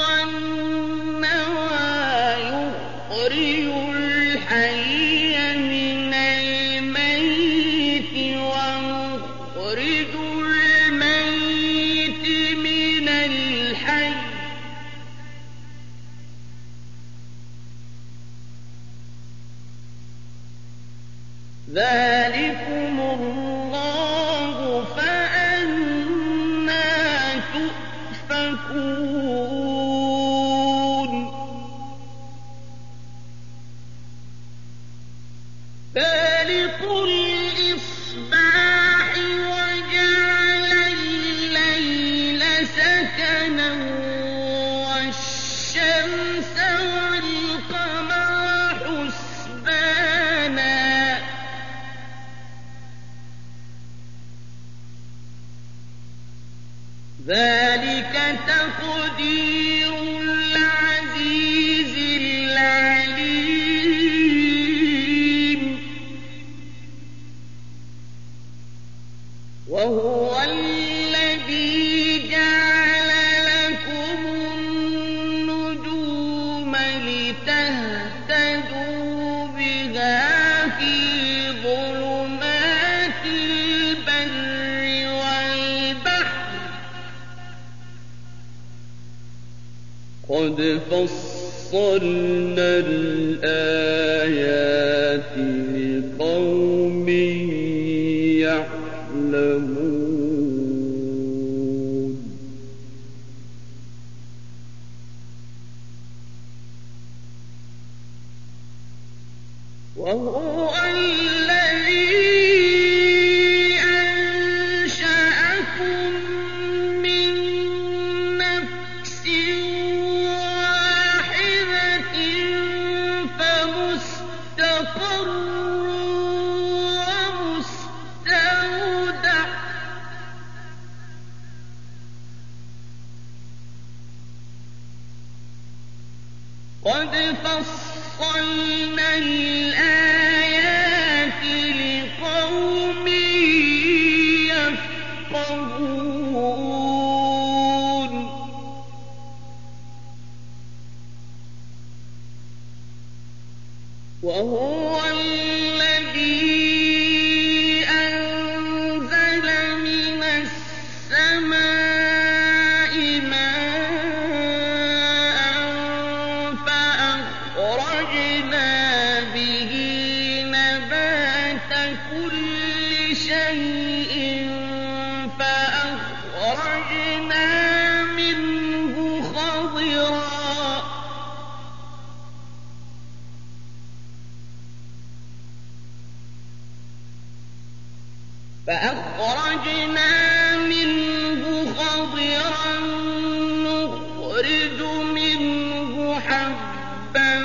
[SPEAKER 1] والنوى يخرج الحي من الميت ومخرج الميت من الحي ذلكم الله فأنى تؤفكون فالق الإصباح وجعل الليل سكنا والشمس والقمر حسبانا ذلك تقدير العزيز العليم وهو الذي جعل لكم النجوم لتهتدوا بها في ظلمات البر والبحر قد فصلنا الآيات لقوم يعلمون وهو الذي أنشأكم من نفس واحدة فمستقر قد فصلنا الآيات لقوم يفقهون وهو الذي أنزل من السماء ماء فأخرجنا به نبات كل شيء فأخرجنا منه خضرا فأخرجنا منه خضرا نخرج منه حبا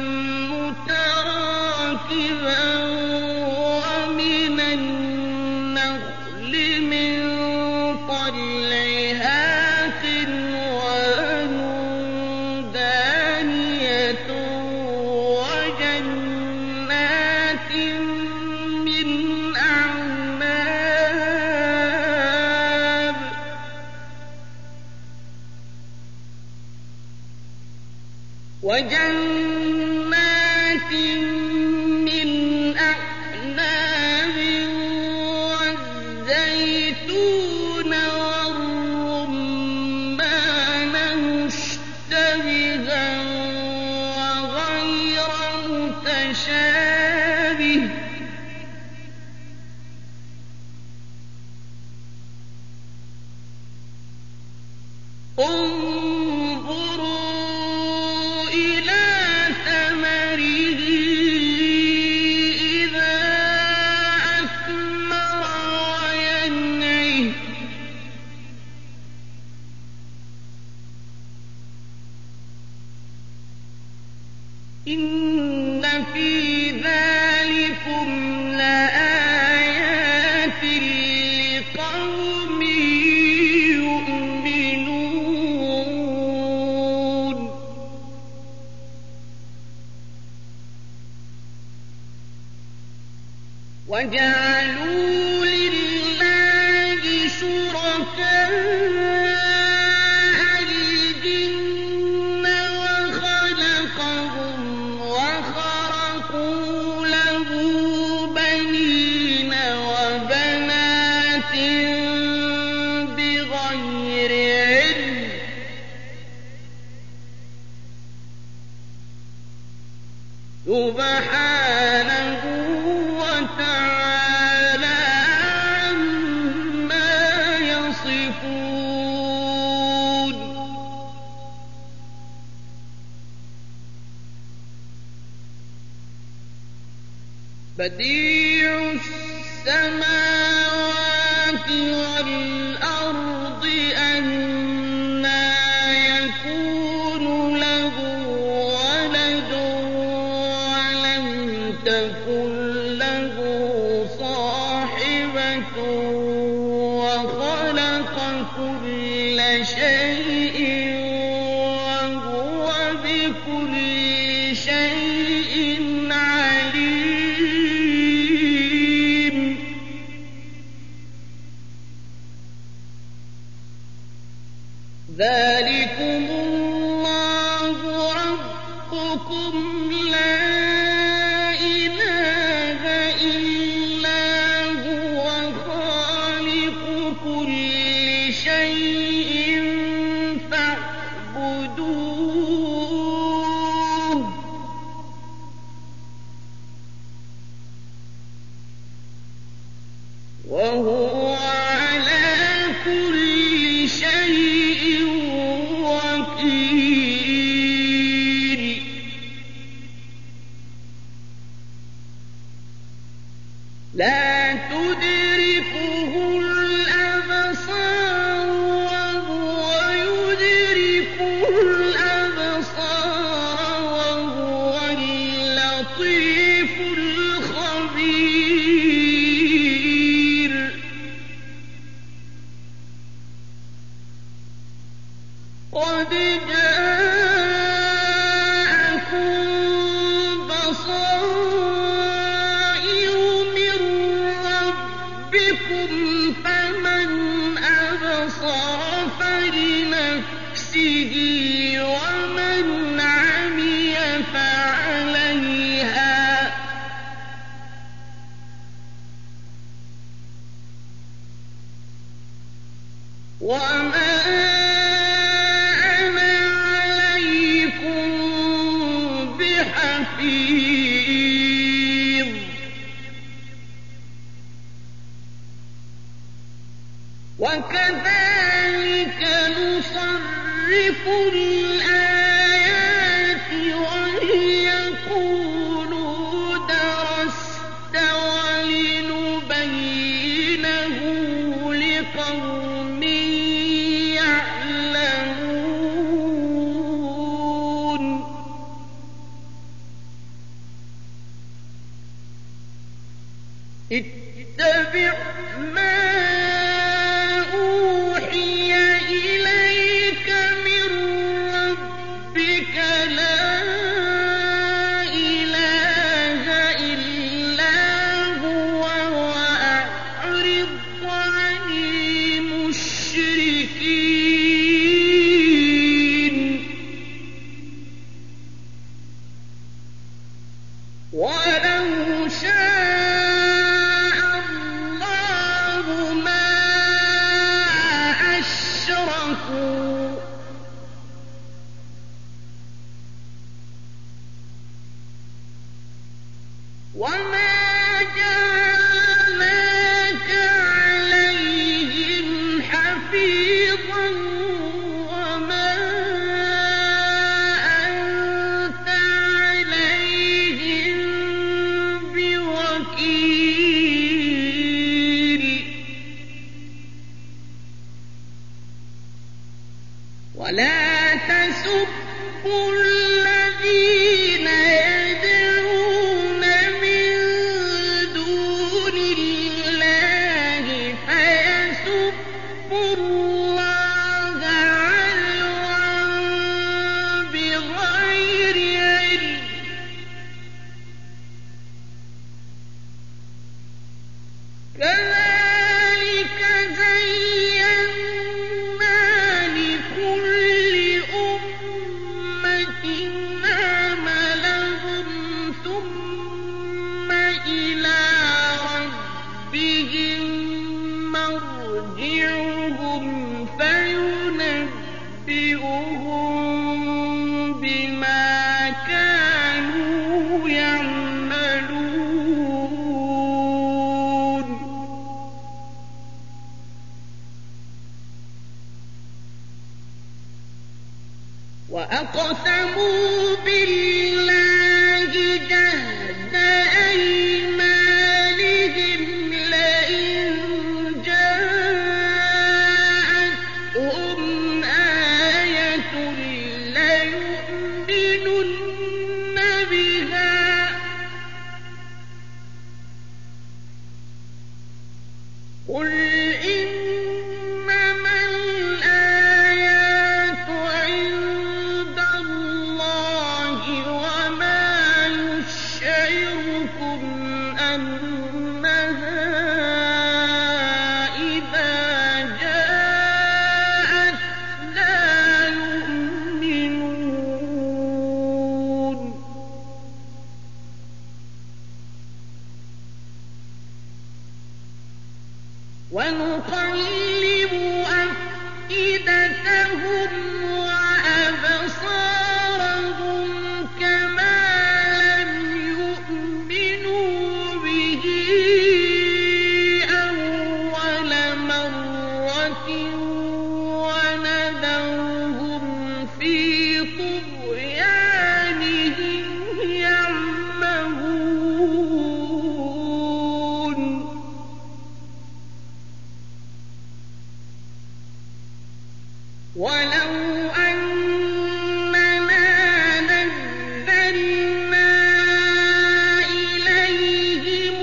[SPEAKER 1] متراكبا ومن النخل من طلعها قنوان دانية وجنات من أعناب وجنات من أعناب والزيتون والرمان مشتبها وغير متشابه انظروا إلى ثمره إذا أثمر وينعه إن في ذلكم لآيات لقوم يؤمنون وجعلوا لله شركاء الجن وخلقهم وخرقوا له بنين وبنات بغير علم سبحانه وتعالى عما يصفون بديع السماوات والأرض أنى يكون له ولد ولم تكن له صاحبة وخلق كل شيء وهو بكل شيء عليم ذلكم الله ربكم لا إله إلا هو خالق كل شيء فاعبدوه وهو على كل شيء وكيل لا تدركه الأبصار وهو يدرك الأبصار حفيظ وكذلك نصرف الآيات وليقولوا درست ولنبينه لقوم يعلمون اتبع ما ولو شاء الله ما أشركوا وما جعلناك عليهم حفيظا وما أنت عليهم بوكيل ولا تسبوا الذين يدعون من دون الله فيسبوا الله عدوا بغير علم كذلك زينا لكل أمة عملهم ثم إلى ربهم مرجعهم فينبئهم بما كانوا يعملون وأقسموا بالله جهد أيمانهم لئن جاءتهم آية ليؤمنن بها قل إنما الآيات عند الله وما يشعركم أنها إذا جاءت لا يؤمنون ونقلب أفئدتهم وأبصارهم كما لم يؤمنوا به أول مرة ونذرهم في طغيانهم يعمهون ولو أننا نزلنا إليهم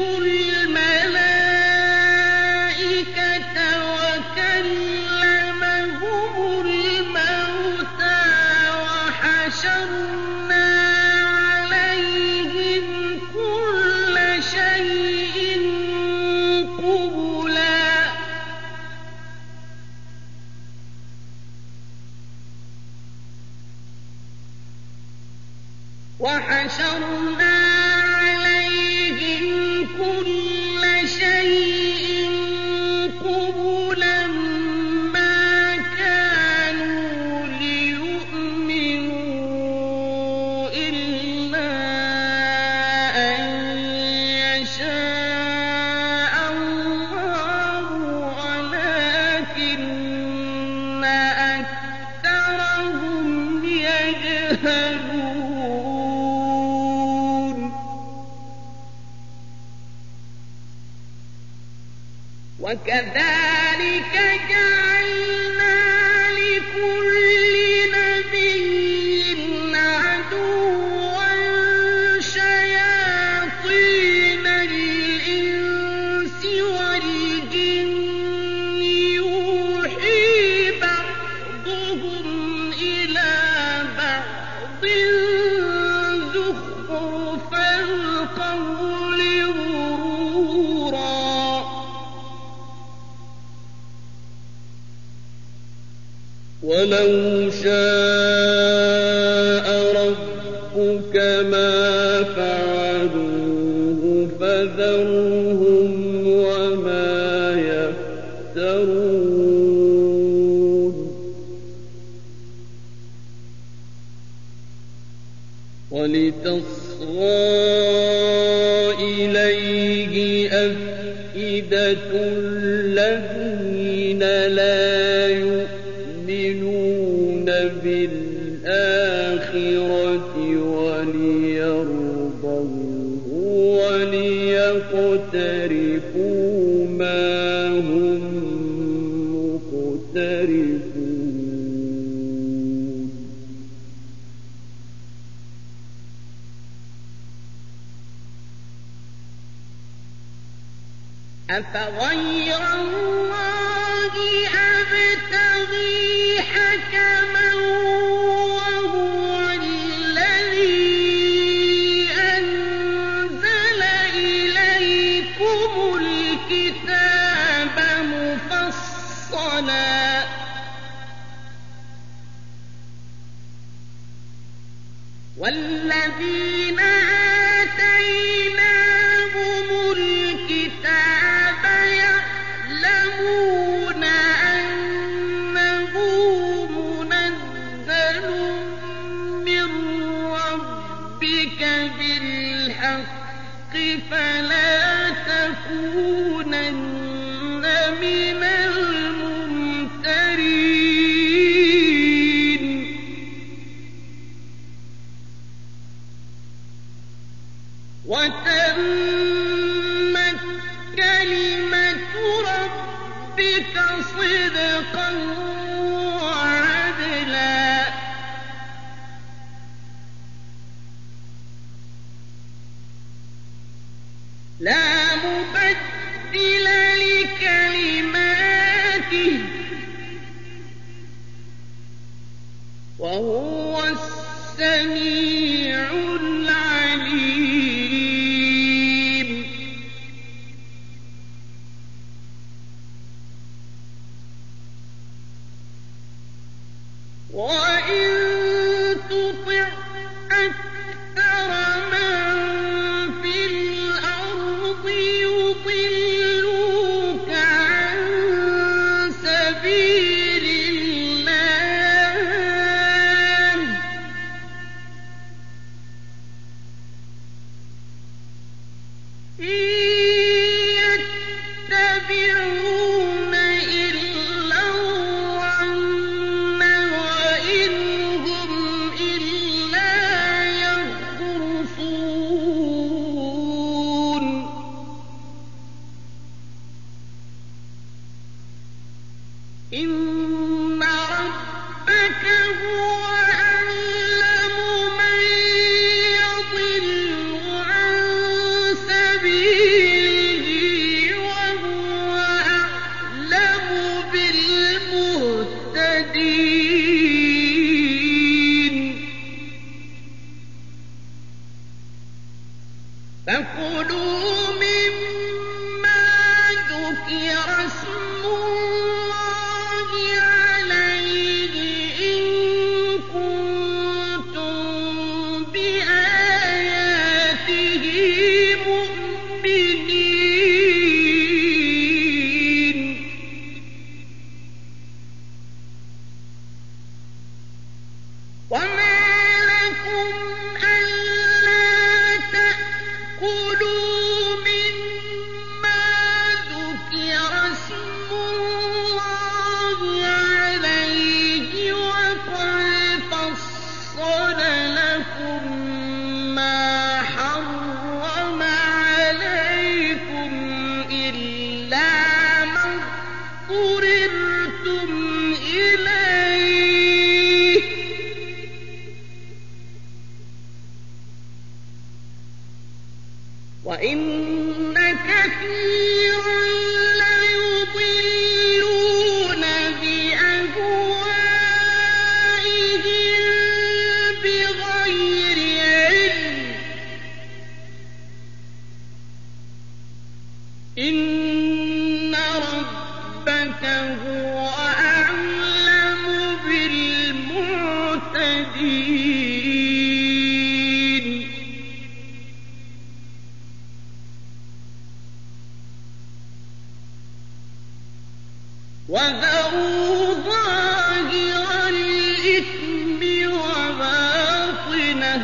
[SPEAKER 1] الملائكة وكلمهم الموتى وحشرنا عليهم كل شيء قبلا وحشرنا عليهم كل شيء قبلا ما كانوا ليؤمنوا إلا وكذلك جعلنا لكل نبي عدوا شياطين الإنس والجن يوحي بعضهم إلى بعض زخرف القول غرورا ولو شاء ربك ما فعلوه فذرهم وما يفترون ولتصغى إليه أفئدة الذين لا يؤمنون بالآخرة وليرضوه وليقترفوا ما هم مقترفون أفغير الله أبتغي حكما وهو الذي أنزل إليكم الكتاب مفصلا والذين آتيناهم الكتاب يعلمون أنه منزل من ربك بالحق فلا تكونن من الممترين وتمت كلمة ربك صدقا وعدلا لا مبدل لكلماته وهو السميع العليم وإن تطع أكثر من في الأرض يضلوك عن سبيل الله إن يتبعون إلا الظن وإن هم إلا يخرصون إن ربك هو أعلم من يضل عن سبيله وهو أعلم بالمهتدين فكلوا مما ذكر اسم الله عليه إن كنتم بآياته مؤمنين وما لكم ألا تأكلوا وَإِنَّ كَثِيرًا لَّيُضِلُّونَ بِأَهْوَائِهِم بِغَيْرِ عِلْمٍ ۗ إِنَّ رَبَّكَ هُوَ أَعْلَمُ بِالْمُعْتَدِينَ. وَذَرُوا ظَاهِرَ الْإِثْمِ وَبَاطِنَهُ ۚ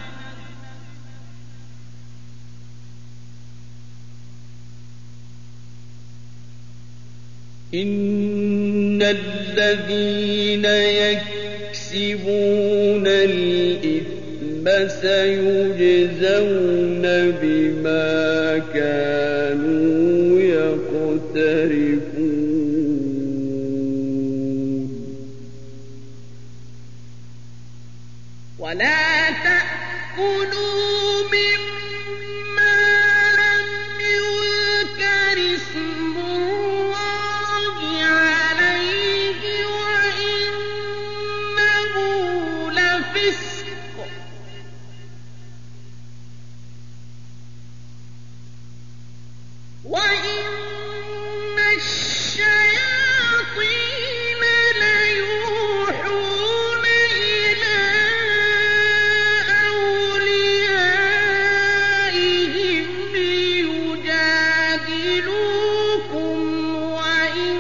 [SPEAKER 1] إِنَّ الَّذِينَ يَكْسِبُونَ الْإِثْمَ سَيُجْزَوْنَ بِمَا كَانُوا يَقْتَرِفُونَ. وَلَا تَأْكُلُوا مِمَّا لَمْ يُذْكَرِ اسْمُ اللَّهِ عَلَيْهِ وَإِنَّهُ لَفِسْقٌ ۗ وَإِنَّ الشَّيَاطِينَ لَيُوحُونَ إِلَىٰ أَوْلِيَائِهِمْ لِيُجَادِلُوكُمْ ۖ وَإِنْ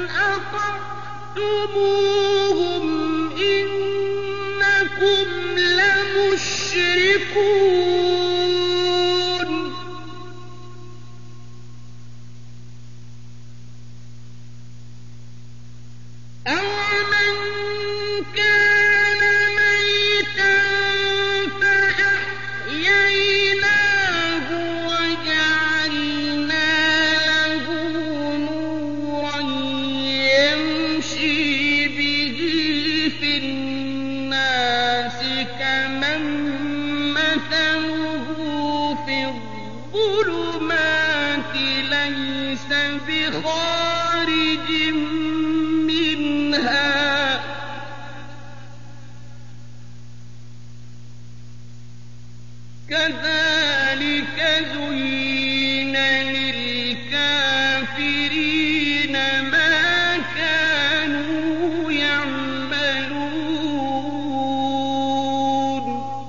[SPEAKER 1] أَطَعْتُمُوهُمْ إِنَّكُمْ لَمُشْرِكُونَ. أَوَمَن كَانَ مَيْتًا فَأَحْيَيْنَاهُ وَجَعَلْنَا لَهُ نُورًا يَمْشِي بِهِ فِي النَّاسِ كَمَن مَّثَلُهُ فِي الظُّلُمَاتِ لَيْسَ بِخَارِجٍ مِّنْهَا ۚ كَذَٰلِكَ زُيِّنَ لِلْكَافِرِينَ مَا كَانُوا يَعْمَلُونَ.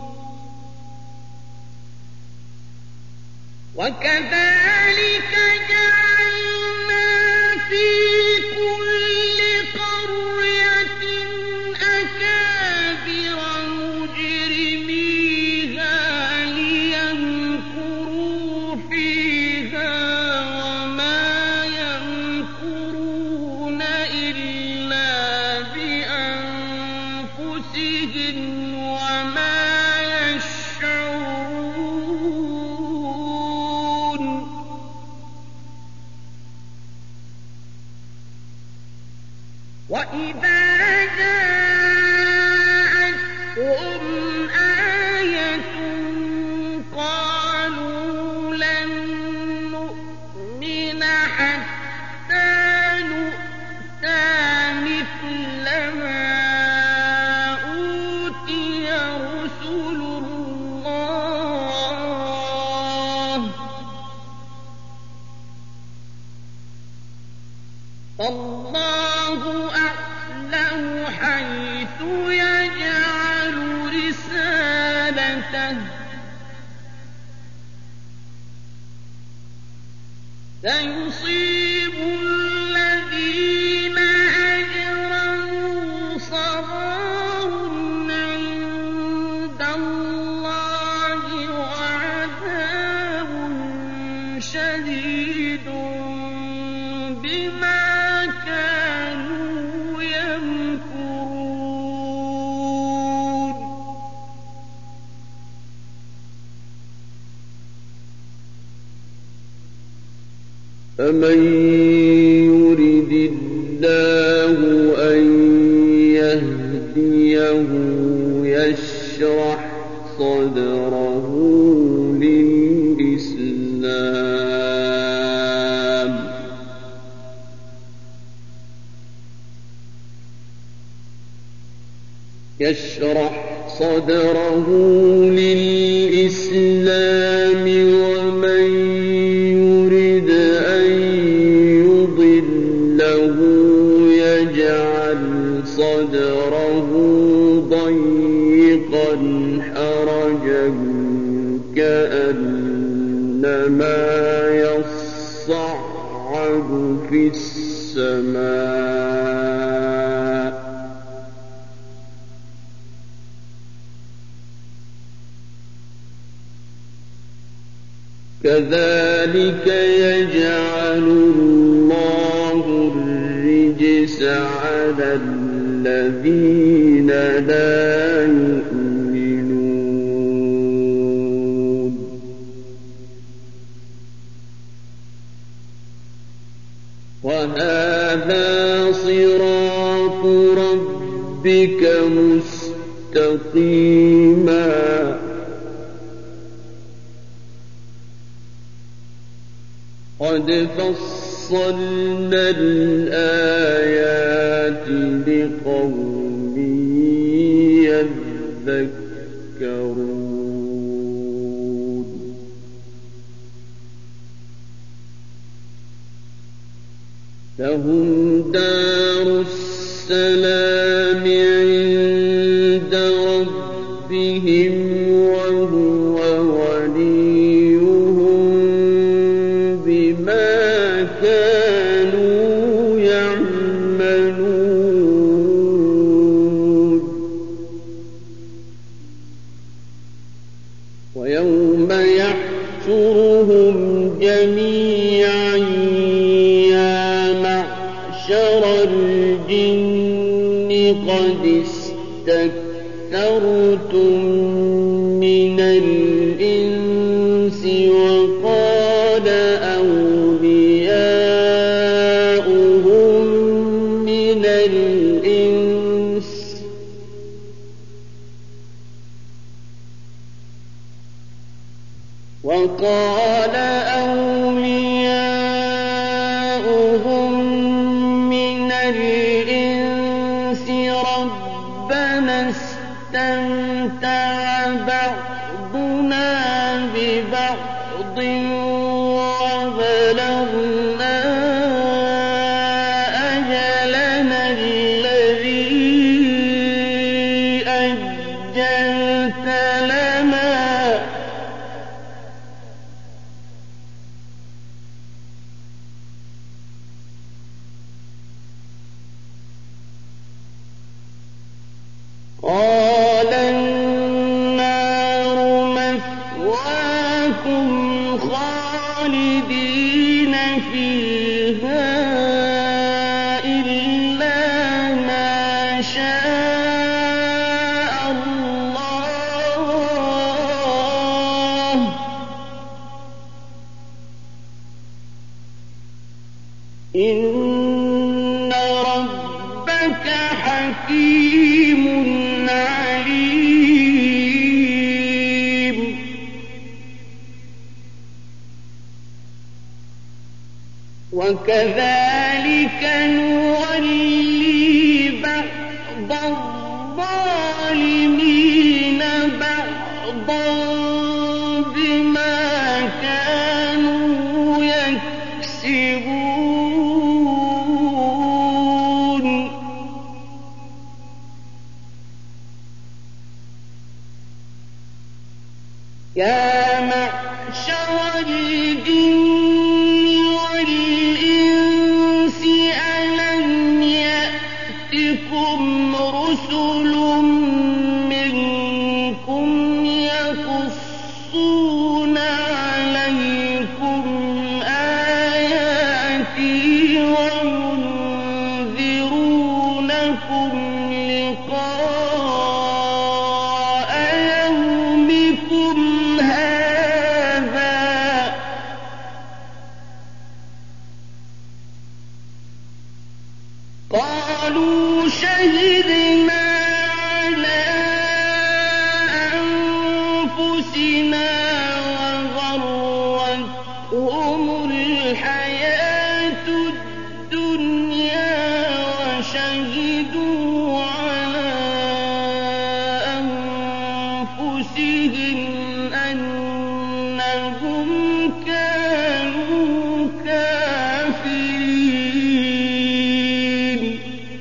[SPEAKER 1] وَكَذَٰلِكَ جَعَلْنَا فِي كُلِّ قَرْيَةٍ أَكَابِرَ مُجْرِمِيهَا لِيَمْكُرُوا فِيهَا ۖ وَمَا يَمْكُرُونَ إِلَّا بِأَنفُسِهِمْ وَمَا يَشْعُرُونَ. وَإِذَا جَاءَتْهُمْ آيَةٌ قَالُوا لَن نُّؤْمِنَ حَتَّىٰ نُؤْتَىٰ مِثْلَ مَا أُوتِيَ رُسُلُ اللَّهِ ۘ فَاللَّهُ أَعْلَمُ حَيْثُ يَجْعَلُ رِسَالَتَهُ ۗ سَيُصِيبُ الَّذِينَ أَجْرَمُوا صَغَارٌ عِندَ اللَّهِ وَعَذَابٌ شَدِيدٌ بِمَا كَانُوا يَمْكُرُونَ. فَمَن يُرِدِ اللَّهُ أَن يَهْدِيَهُ يَشْرَحْ صَدْرَهُ لِلْإِسْلَامِ الإسلام يشرح صدره للإسلام ومن يرد أن يضله يجعل صدره ضيقا حرجا كأنما يصعد في السماء كذلك يجعل الله الرجس على الذين لا يؤمنون وهذا صراط ربك مستقيما قد فصلنا الآيات لقوم يذكرون لهم دار السلام عند ربهم وهو وليهم بما كانوا يعملون ويوم يحشرهم جميعا يا معشر الجن قد استكثرتم من الإنس وقال أولياؤهم من الإنس وقال أولياؤهم من الإنس ربنا استمتع بعضنا ببعض وبلغنا أجلنا الذي أجلت لنا قال النار مثواكم خالدين فيها إلا ما شاء الله إن ربك حكيم عليم وكذلك نولي بعض الظالمين بعضا بما كانوا يكسبون يا معشر الجن والإنس ألم يأتكم رسل منكم يقصون عليكم آياتي وينذرونكم لقاء يومكم هذا قالوا شهدنا على أنفسنا وغرتهم غرتهم الحياة الدنيا وشهدوا على أنفسهم أنهم كانوا كافرين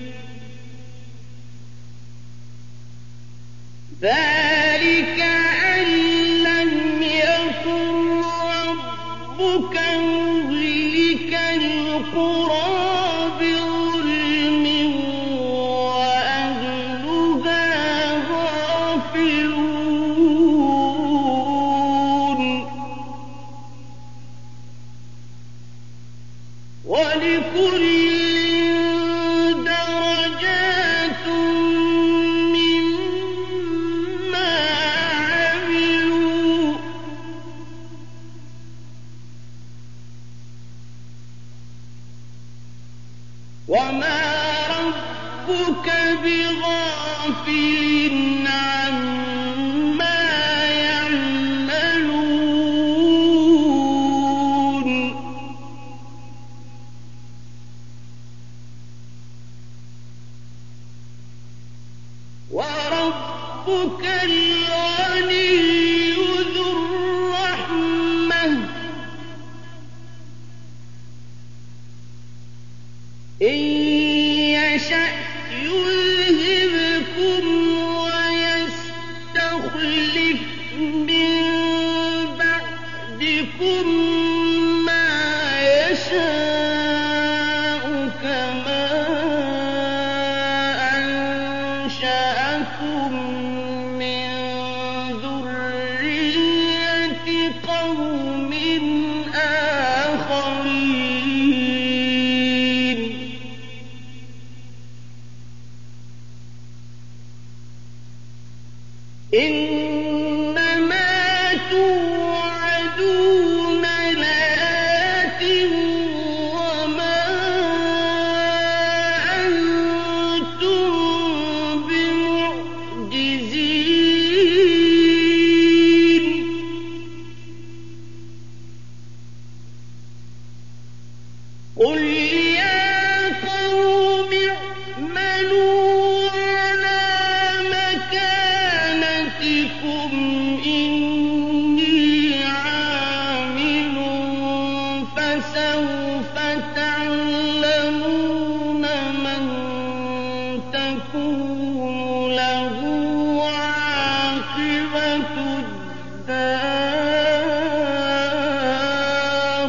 [SPEAKER 1] ذلك أن لم يكن ربك مهلك القرى بظلم وأهلها غافلون ولكل درجات مما عملوا وما ربك بغافل عما يعملون وربك الغني ذو الرحمة إن يشأ يذهبكم ويستخلف من بعدكم ما يشاء كما أنشأكم من ذرية قوم آخرين إنما توعدون لآت وما أنتم بمعجزين قل يا قوم اعملوا على مكانتكم إني عامل فسوف تعلمون من تكون له عاقبة الدار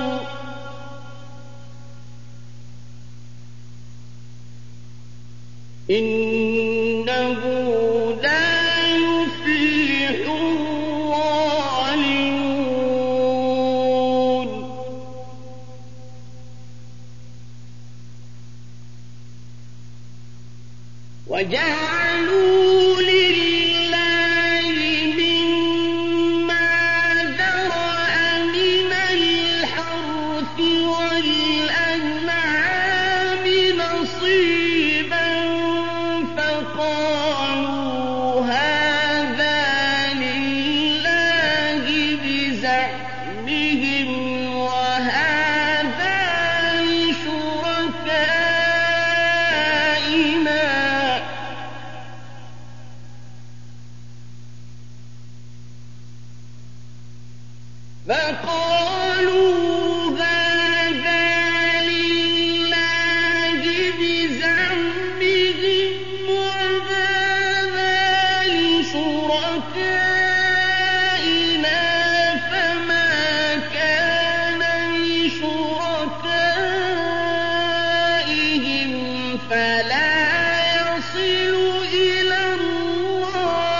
[SPEAKER 1] إنه لا يفلح الظالمون وجعلوا لله مما ذرأ من الحرث والأنعام نصيبا فقالوا هذا لله بزعمهم وهذا لشركائنا فقالوا هذا لله بزعمهم وهذا لشركائنا فما كان لشركائهم فلا يصل إلى الله.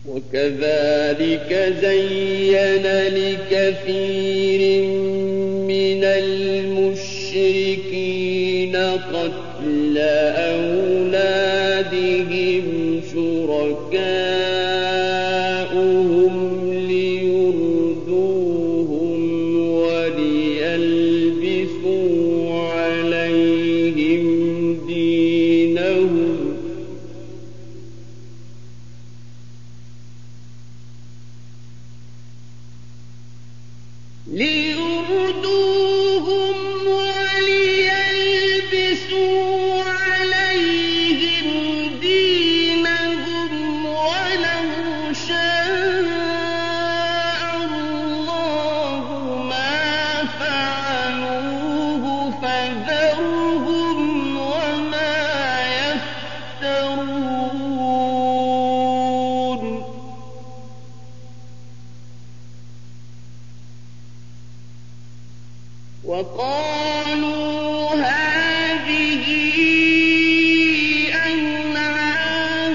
[SPEAKER 1] وكذلك زين لكثير من المشركين قتل أولادهم شركاؤهم ليردوهم وليلبسوا عليهم دينهم ليردوهم وليلبسوا عليهم دينهم ولو شاء الله ما فعلوه فذرهم وما يفترون وقالوا هذه أنعام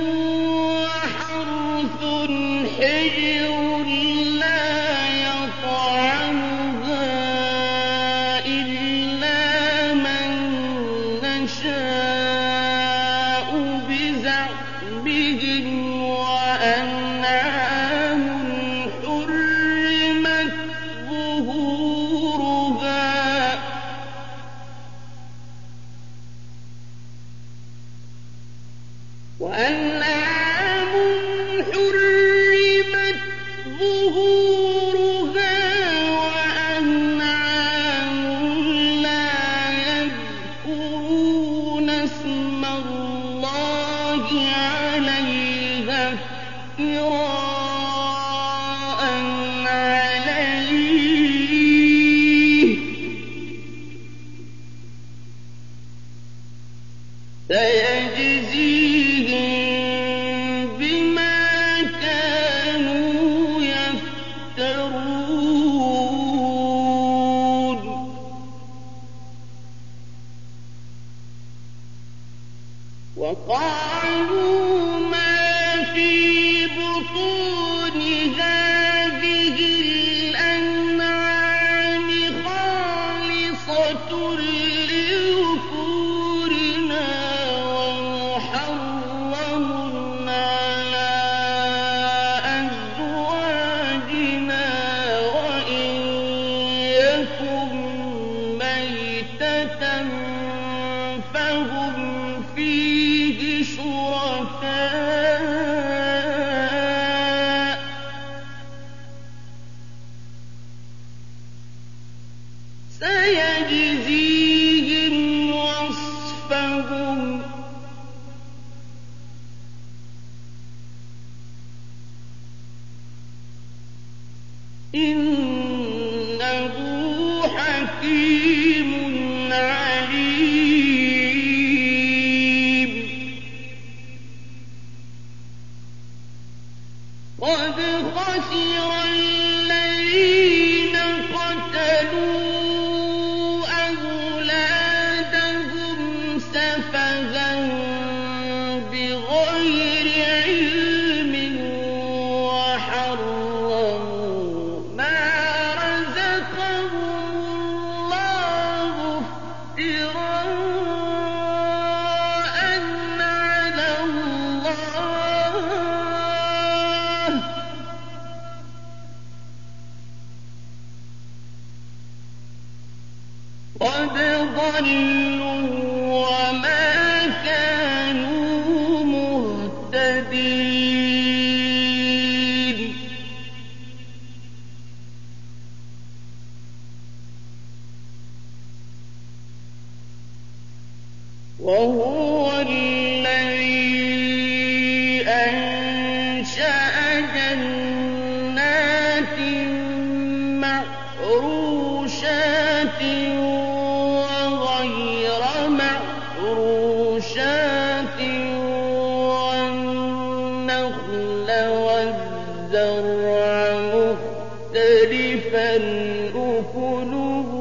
[SPEAKER 1] وحرث حجر لا يطعمها إلا من نشاء بزعمهم وأنعام حرمت ظهورها وأنعام حرمت ظهورها وأنعام لا يذكرون اسم الله عليها افتراء عليه سيجزيهم بما كانوا يفترون وقالوا ما في بطون هذه الأنعام خالصة لذكورنا ومحرم على أزواجنا وإن يكن ميتة فهم فيه شركاء سيجزيهم وصفهم إنه حكيم عليم قد خسر الذين قتلوا أولادهم سفها بغير علم وحرموا ما رزقهم الله افتراء على الله قد ضلوا وما كانوا مهتدين وهو الذي أنشأ جنات معروشات وغير معروشات والنخل والزرع مختلفا أكله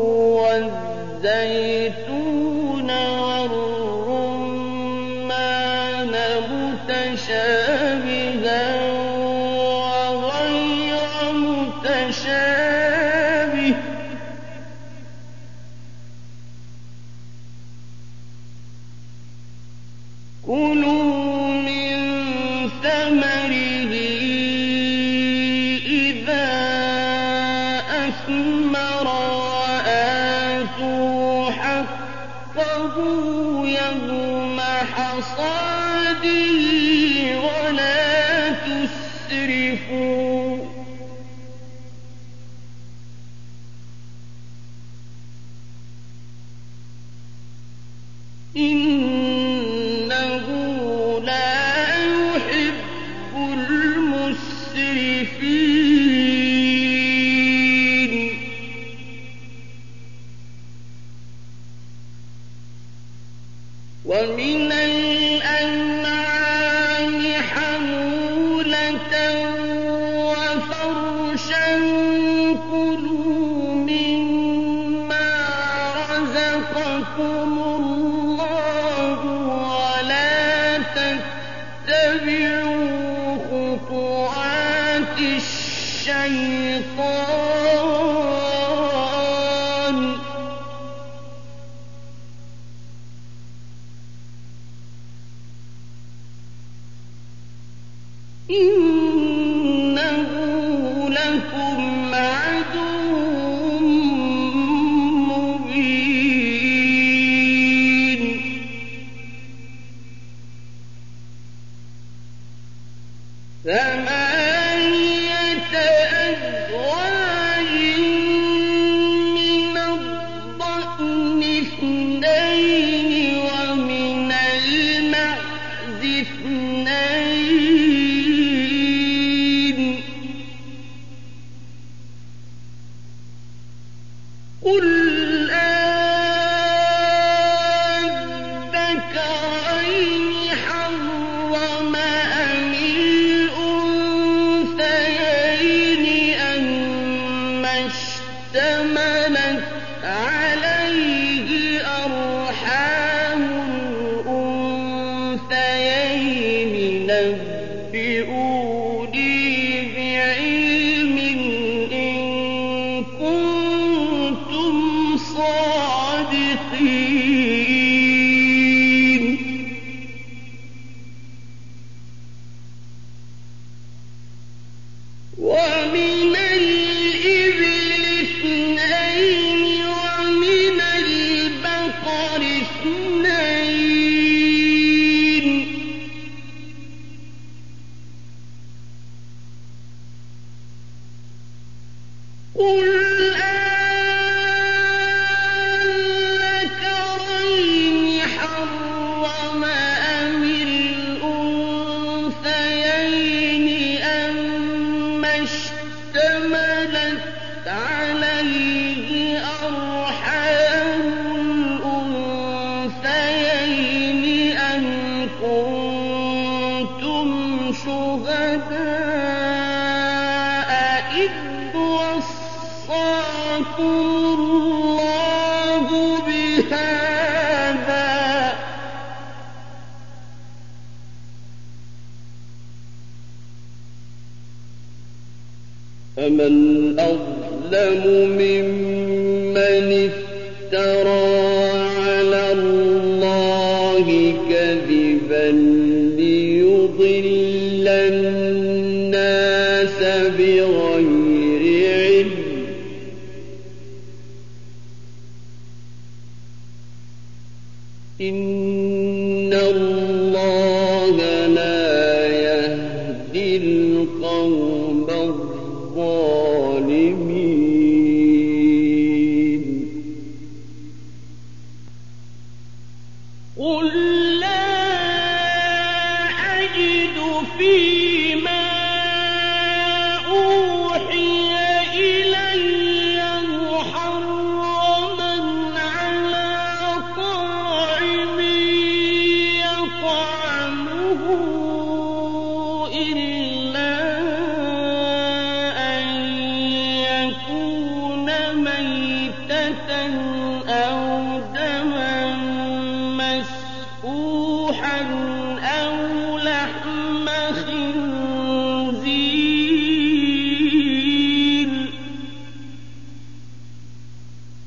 [SPEAKER 1] والزيتون والرمان متشابها كُلُوا مِن ثَمَرِهِ إِذَا أَثْمَرَ وَآتُوا حَقَّهُ يَوْمَ حَصَادِهِ وَلَا تُسْرِفُوا ۚ إِنَّهُ لَا يُحِبُّ الْمُسْرِفِينَ. وَمِنَ الْأَنْعَامِ حَمُولَةً وَفَرْشًا ۚ كُلُوا مِمَّا رَزَقَكُمُ اللَّهُ وَلَا تَتَّبِعُوا خُطُوَاتِ الشَّيْطَانِ ۚ إِنَّهُ لَكُمْ عَدُوٌّ مُّبِينٌ. ثَمَانِيَةَ أَزْوَاجٍ مِّنَ الضَّأْنِ اثْنَيْنِ وَمِنَ الْمَعْزِ اثْنَيْنِ ۗ قُلْ آلذَّكَرَيْنِ حَرَّمَ أَمِ الْأُنثَيَيْنِ أَمَّا اشْتَمَلَتْ عَلَيْهِ أَرْحَامُ الْأُنثَيَيْنِ ۖ نَبِّئُونِي بِعِلْمٍ إِن كُنتُمْ صَادِقِينَ. وَمِنَ الْإِبِلِ اثْنَيْنِ وَمِنَ الْبَقَرِ اثْنَيْنِ ۗ قُلْ آلذَّكَرَيْنِ حَرَّمَ أَمِ الْأُنثَيَيْنِ أَمَّا اشْتَمَلَتْ عَلَيْهِ أَرْحَامُ الْأُنثَيَيْنِ ۖ أَمْ كُنتُمْ شُهَدَاءَ إِذْ وَصَّاكُمُ اللَّهُ بِهَٰذَا ۚ فَمَنْ أَظْلَمُ مِمَّنِ افْتَرَىٰ عَلَى اللَّهِ كَذِبًا لِّيُضِلَّ النَّاسَ بِغَيْرِ عِلْمٍ ۗ إِنَّ اللَّهَ لَا يَهْدِي الْقَوْمَ الظَّالِمِينَ. قُل لَّا أَجِدُ فِيمَا أُوحِيَ إِلَيَّ مُحَرَّمًا عَلَىٰ طَاعِمٍ يَطْعَمُهُ إِلَّا أَن يَكُونَ مَيْتَةً أَوْ دَمًا مَّسْفُوحًا أَوْ لَحْمَ خِنزِيرٍ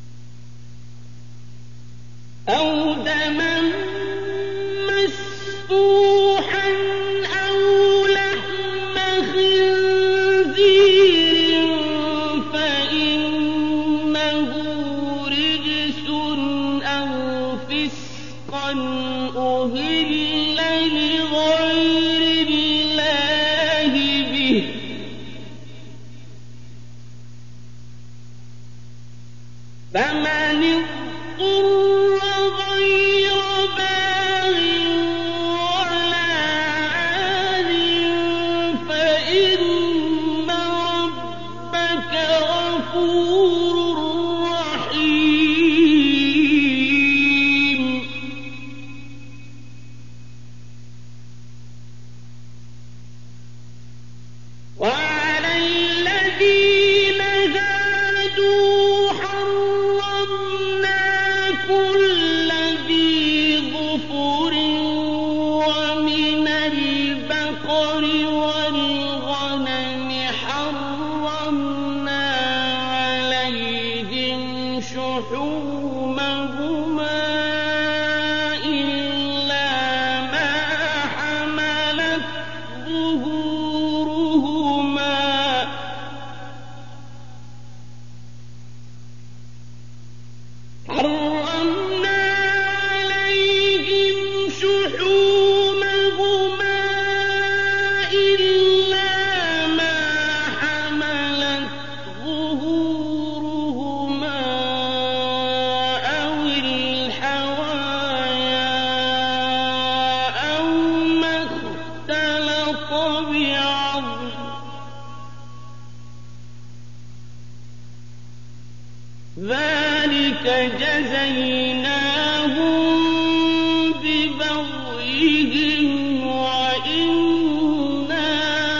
[SPEAKER 1] أَوْ دَمًا مَّسْفُوحًا أهل لغير الله به فمن اضطر غير باغ ولا عاد فإن ربك غفور رحيم. وعلى الذين هادوا حرمنا كل ذي ظفر ومن البقر والغنم حرمنا عليهم شحومهما إلا ما حملت ظهورهما حرمنا عليهم شحومهما إلا ما حملت ظهورهما أو الحوايا أو ما اختلط بعظم ذلك جزيناهم ببغيهم وإنا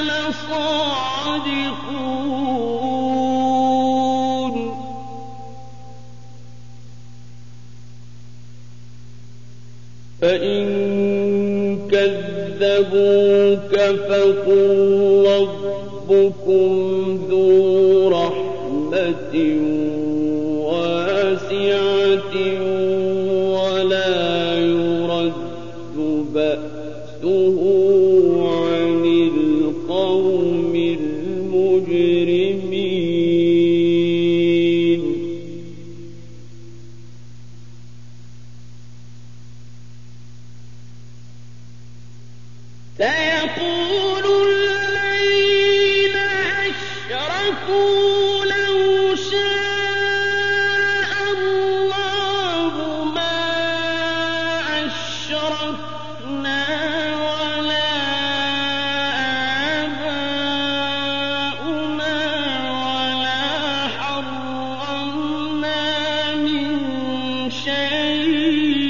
[SPEAKER 1] لصادقون. فإن كذبوك فقل ربكم ذو رحمة واسعة ولا يرد بأسه عن القوم المجرمين. سيقول الذين أشركوا لو شاء الله ما أشركنا ولا آباؤنا ولا حرمنا من شيء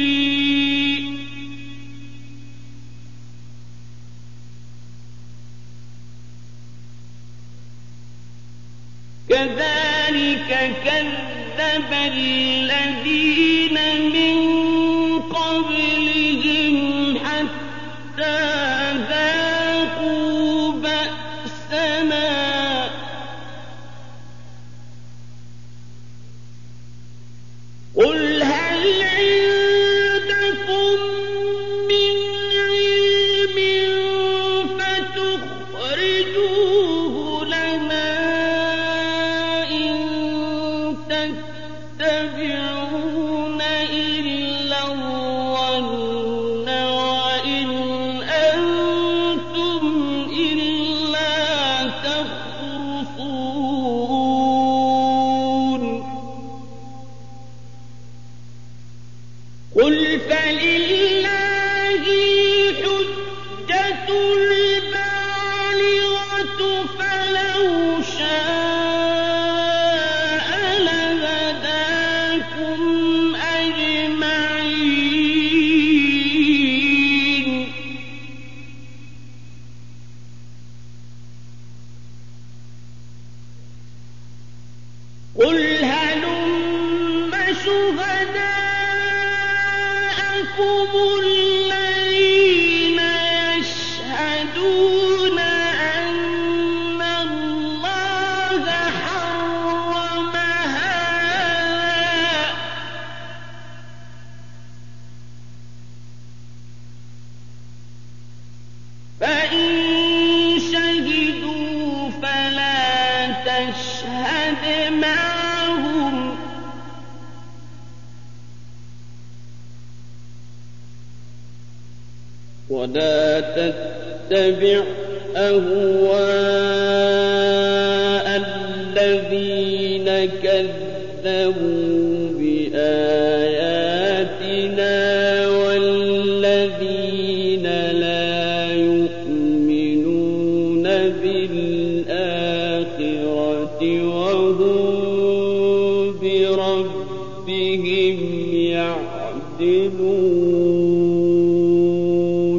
[SPEAKER 1] كذلك كذب الذين من قبلهم حتى ذاقوا بأسنا قل هل عندكم من علم فتخرجوه لنا إن تتبعون إلا الظن وإن أنتم إلا تخرصون قل فلله الحجة البالغة فلو شاء لهداكم أجمعين. قل هلم شهداءكم الذين يشهدون أن الله حرم هذا فإن شهدوا فلا تشهد معهم ولا تتبع أهواء الذين كذبوا بآياتنا والذين لا يؤمنون بالآخرة وهم بربهم يعدلون.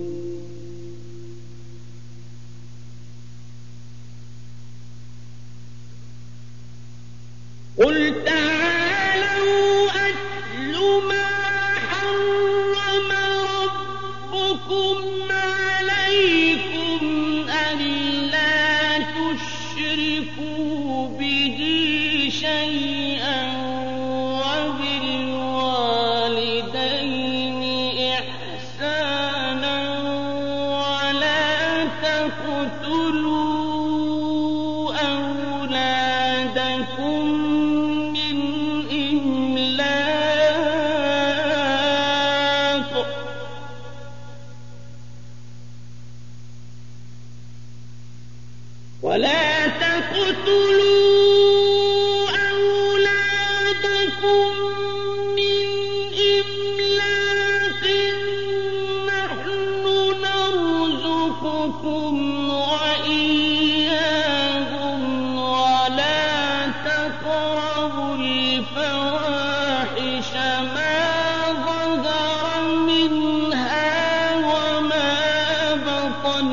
[SPEAKER 1] قل تعالوا أتل ما حرم ربكم عليكم ألا تشركوا به شيئا وبالوالدين إحسانا ولا تقتلوا أولادكم من إملاق ولا تقتلوا أولادكم من إملاق نحن نرزقكم وإياهم ولا تقربوا الفواحش ما ظهر منها وما بطن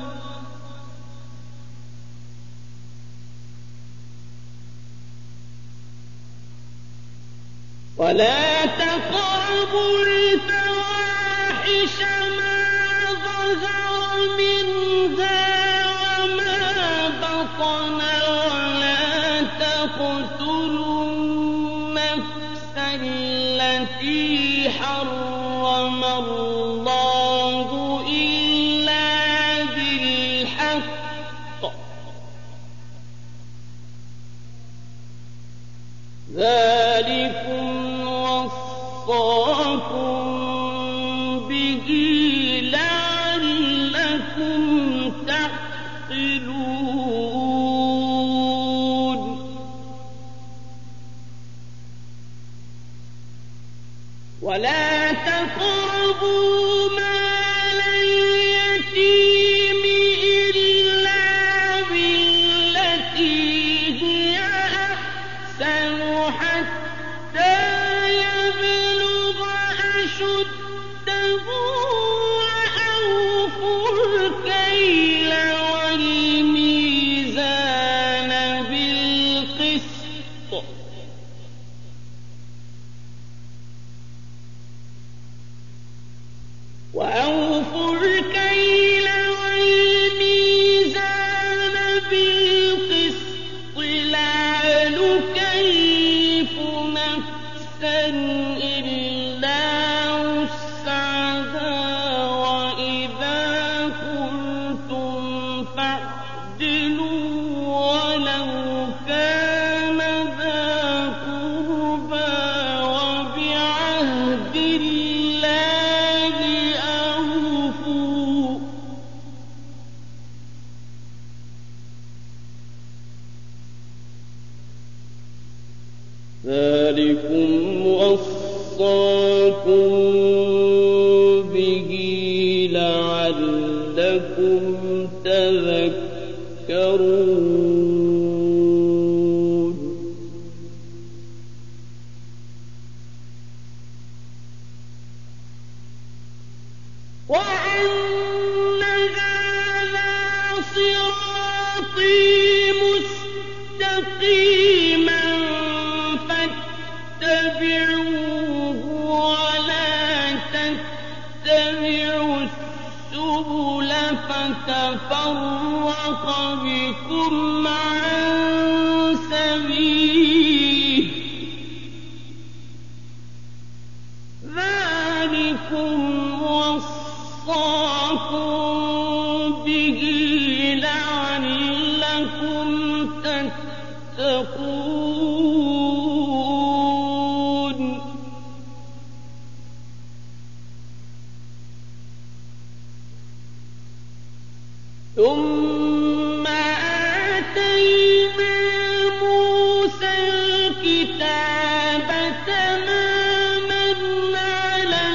[SPEAKER 1] ولا تقربوا الفواحش ما ظهر منها وما بطن ولا تقتلوا النفس التي حرم الله إلا بالحق ذلكم وصاكم به لعلكم تعقلون. ولا تقربوا مال اليتيم إلا بالتي هي أحسن حتى يبلغ أشده وأوفوا الكيل والميزان بالقسط وأوفوا الكيل والميزان بالقسط لا نكلف نفسا إلا وسعها وإذا قلتم فاعدلوا ولو كان ذا قربى وبعهد الله أوفوا ذلكم وصاكم به لعلكم تذكرون. وأن هذا صراطي مستقيما فاتبعوه ولا تتبعوا السبل فتفرق بكم عن سبيله ذلكم وصاكم به لعلكم تتقون. ثم آتينا موسى الكتاب تماما على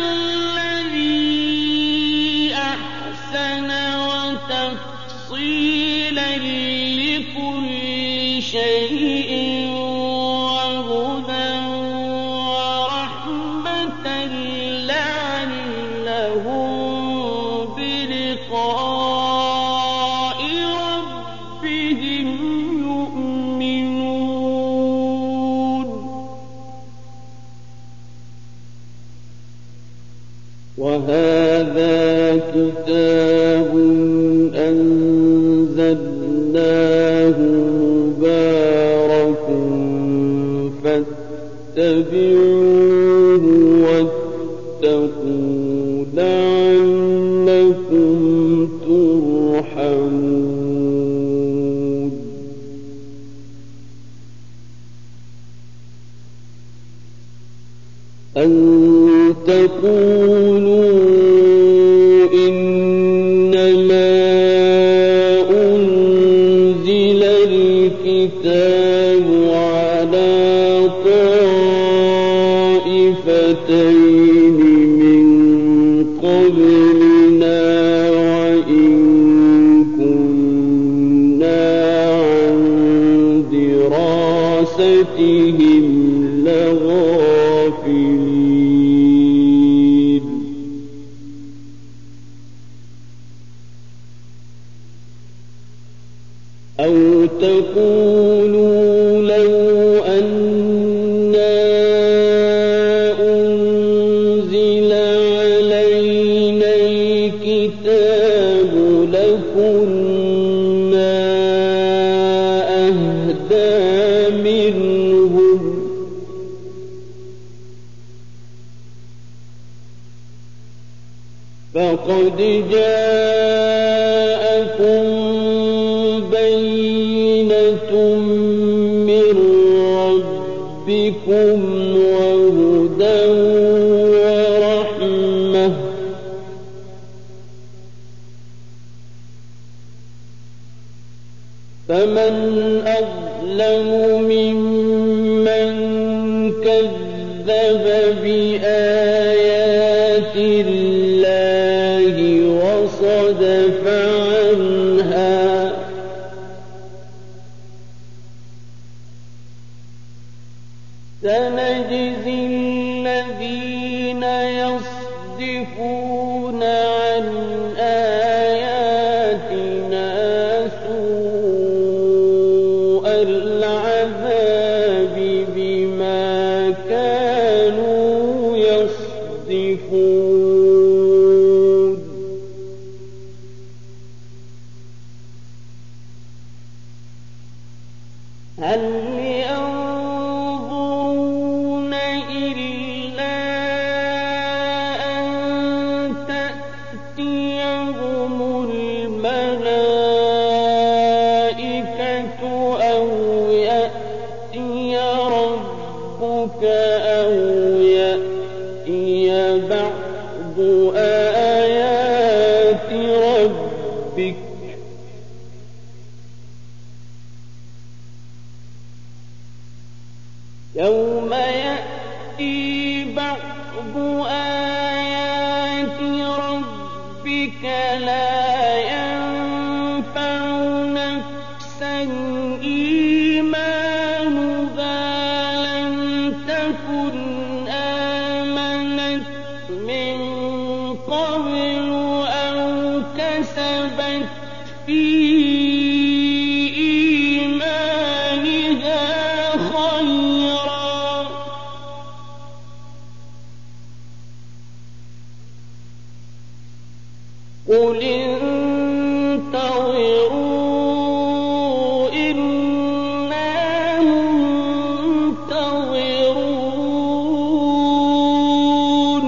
[SPEAKER 1] الذي أحسن وتفصيلا لكل شيء وهدى ورحمة لعلهم بلقاء ربهم يؤمنون. وهذا كتاب أنزلناه مبارك فاتبعوه واتقوا لعلكم ترحمون. أن تقولوا إنما أنزل الكتاب على طائفتين من قبلنا وإن كنا عن دراستهم لغافلين. أو تقولوا لو أنا أنزل علينا الكتاب لكنا أهدى منهم فقد جاءكم بينة من ربكم وهدى ورحمة فمن أظلم ممن كذب بآيات الله وصدف عنها سنجزي الذين يصدفون عن آياتنا سوء العذاب بما كانوا يصدفون. هل ينظرون إلا أن تأتيهم الملائكة أو يأتي ربك أو يأتي بعض آيات ربك يوم يأتي بعض آيات ربك لا ينفع نفسا إيمانها لم تكن آمنت من قبل أو كسبت في إيمانها خيرا قل انتظروا إنا منتظرون.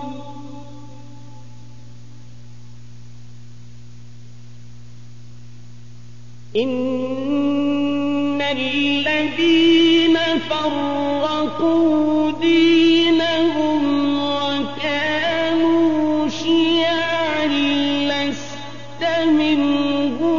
[SPEAKER 1] إن الذين فرقوا دينهم وكانوا شيعا لست منهم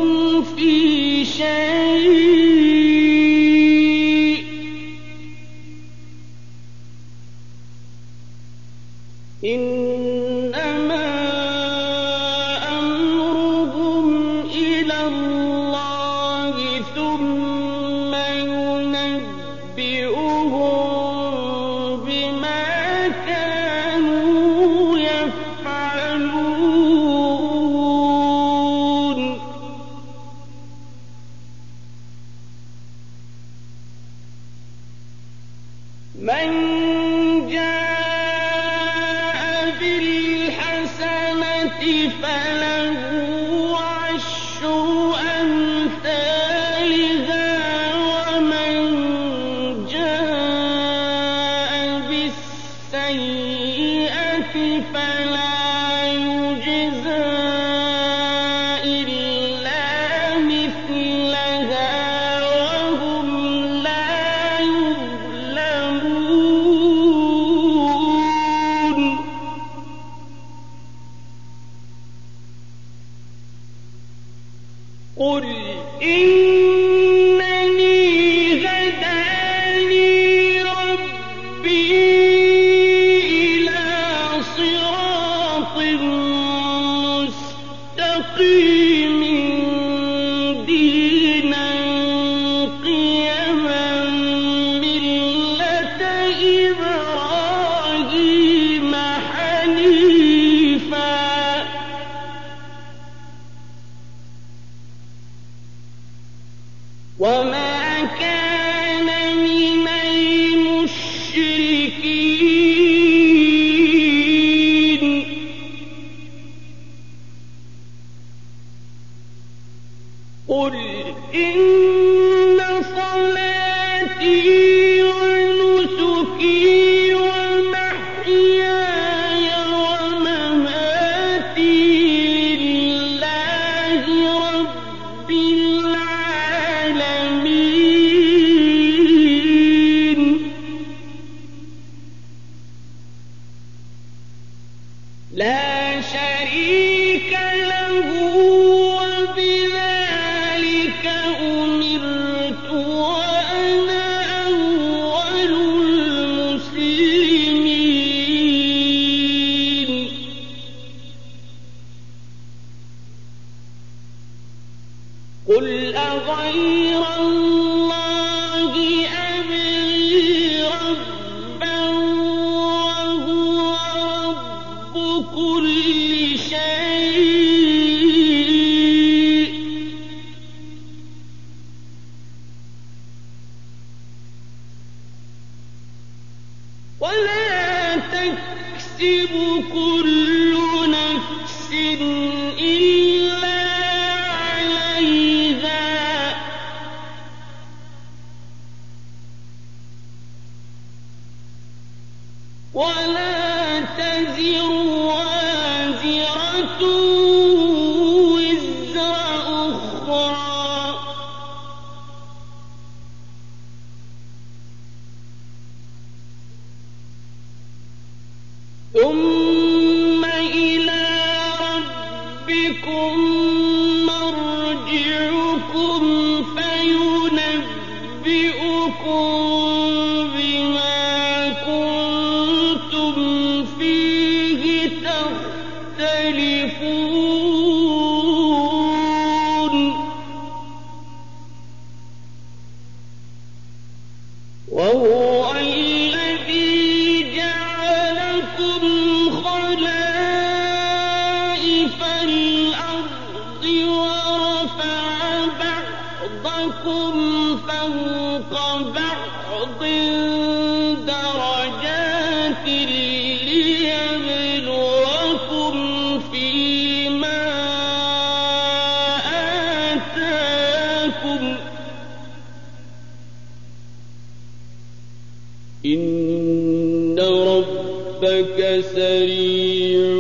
[SPEAKER 1] من جاء بالحسنة فله عشر أمثالها ومن جاء بالسيئة فلا يجزى إلا مثلها وهم لا يظلمون. قل إنني هداني ربي إلى صراط مستقيم دينا قيما ملة إبراهيم حنيفا وما كان من المشركين. قل إن صلاتي ونسكي ومحياي ومماتي لله رب العالمين لا شريك له وبذلك أمرت وأنا أول المسلمين. قل أغير الله أبغي ربا وهو رب كل شيء ولا تكسب كل نفس إلا عليها ولا تزر وازرة وزر أخرى ثم إلى ربكم مرجعكم فينبئكم بما كنتم فيه تختلفون. وهو الذي جعلكم خلائف الأرض ورفع بعضكم فوق بعض درجات ليبلوكم فيما آتاكم إن ربك سريع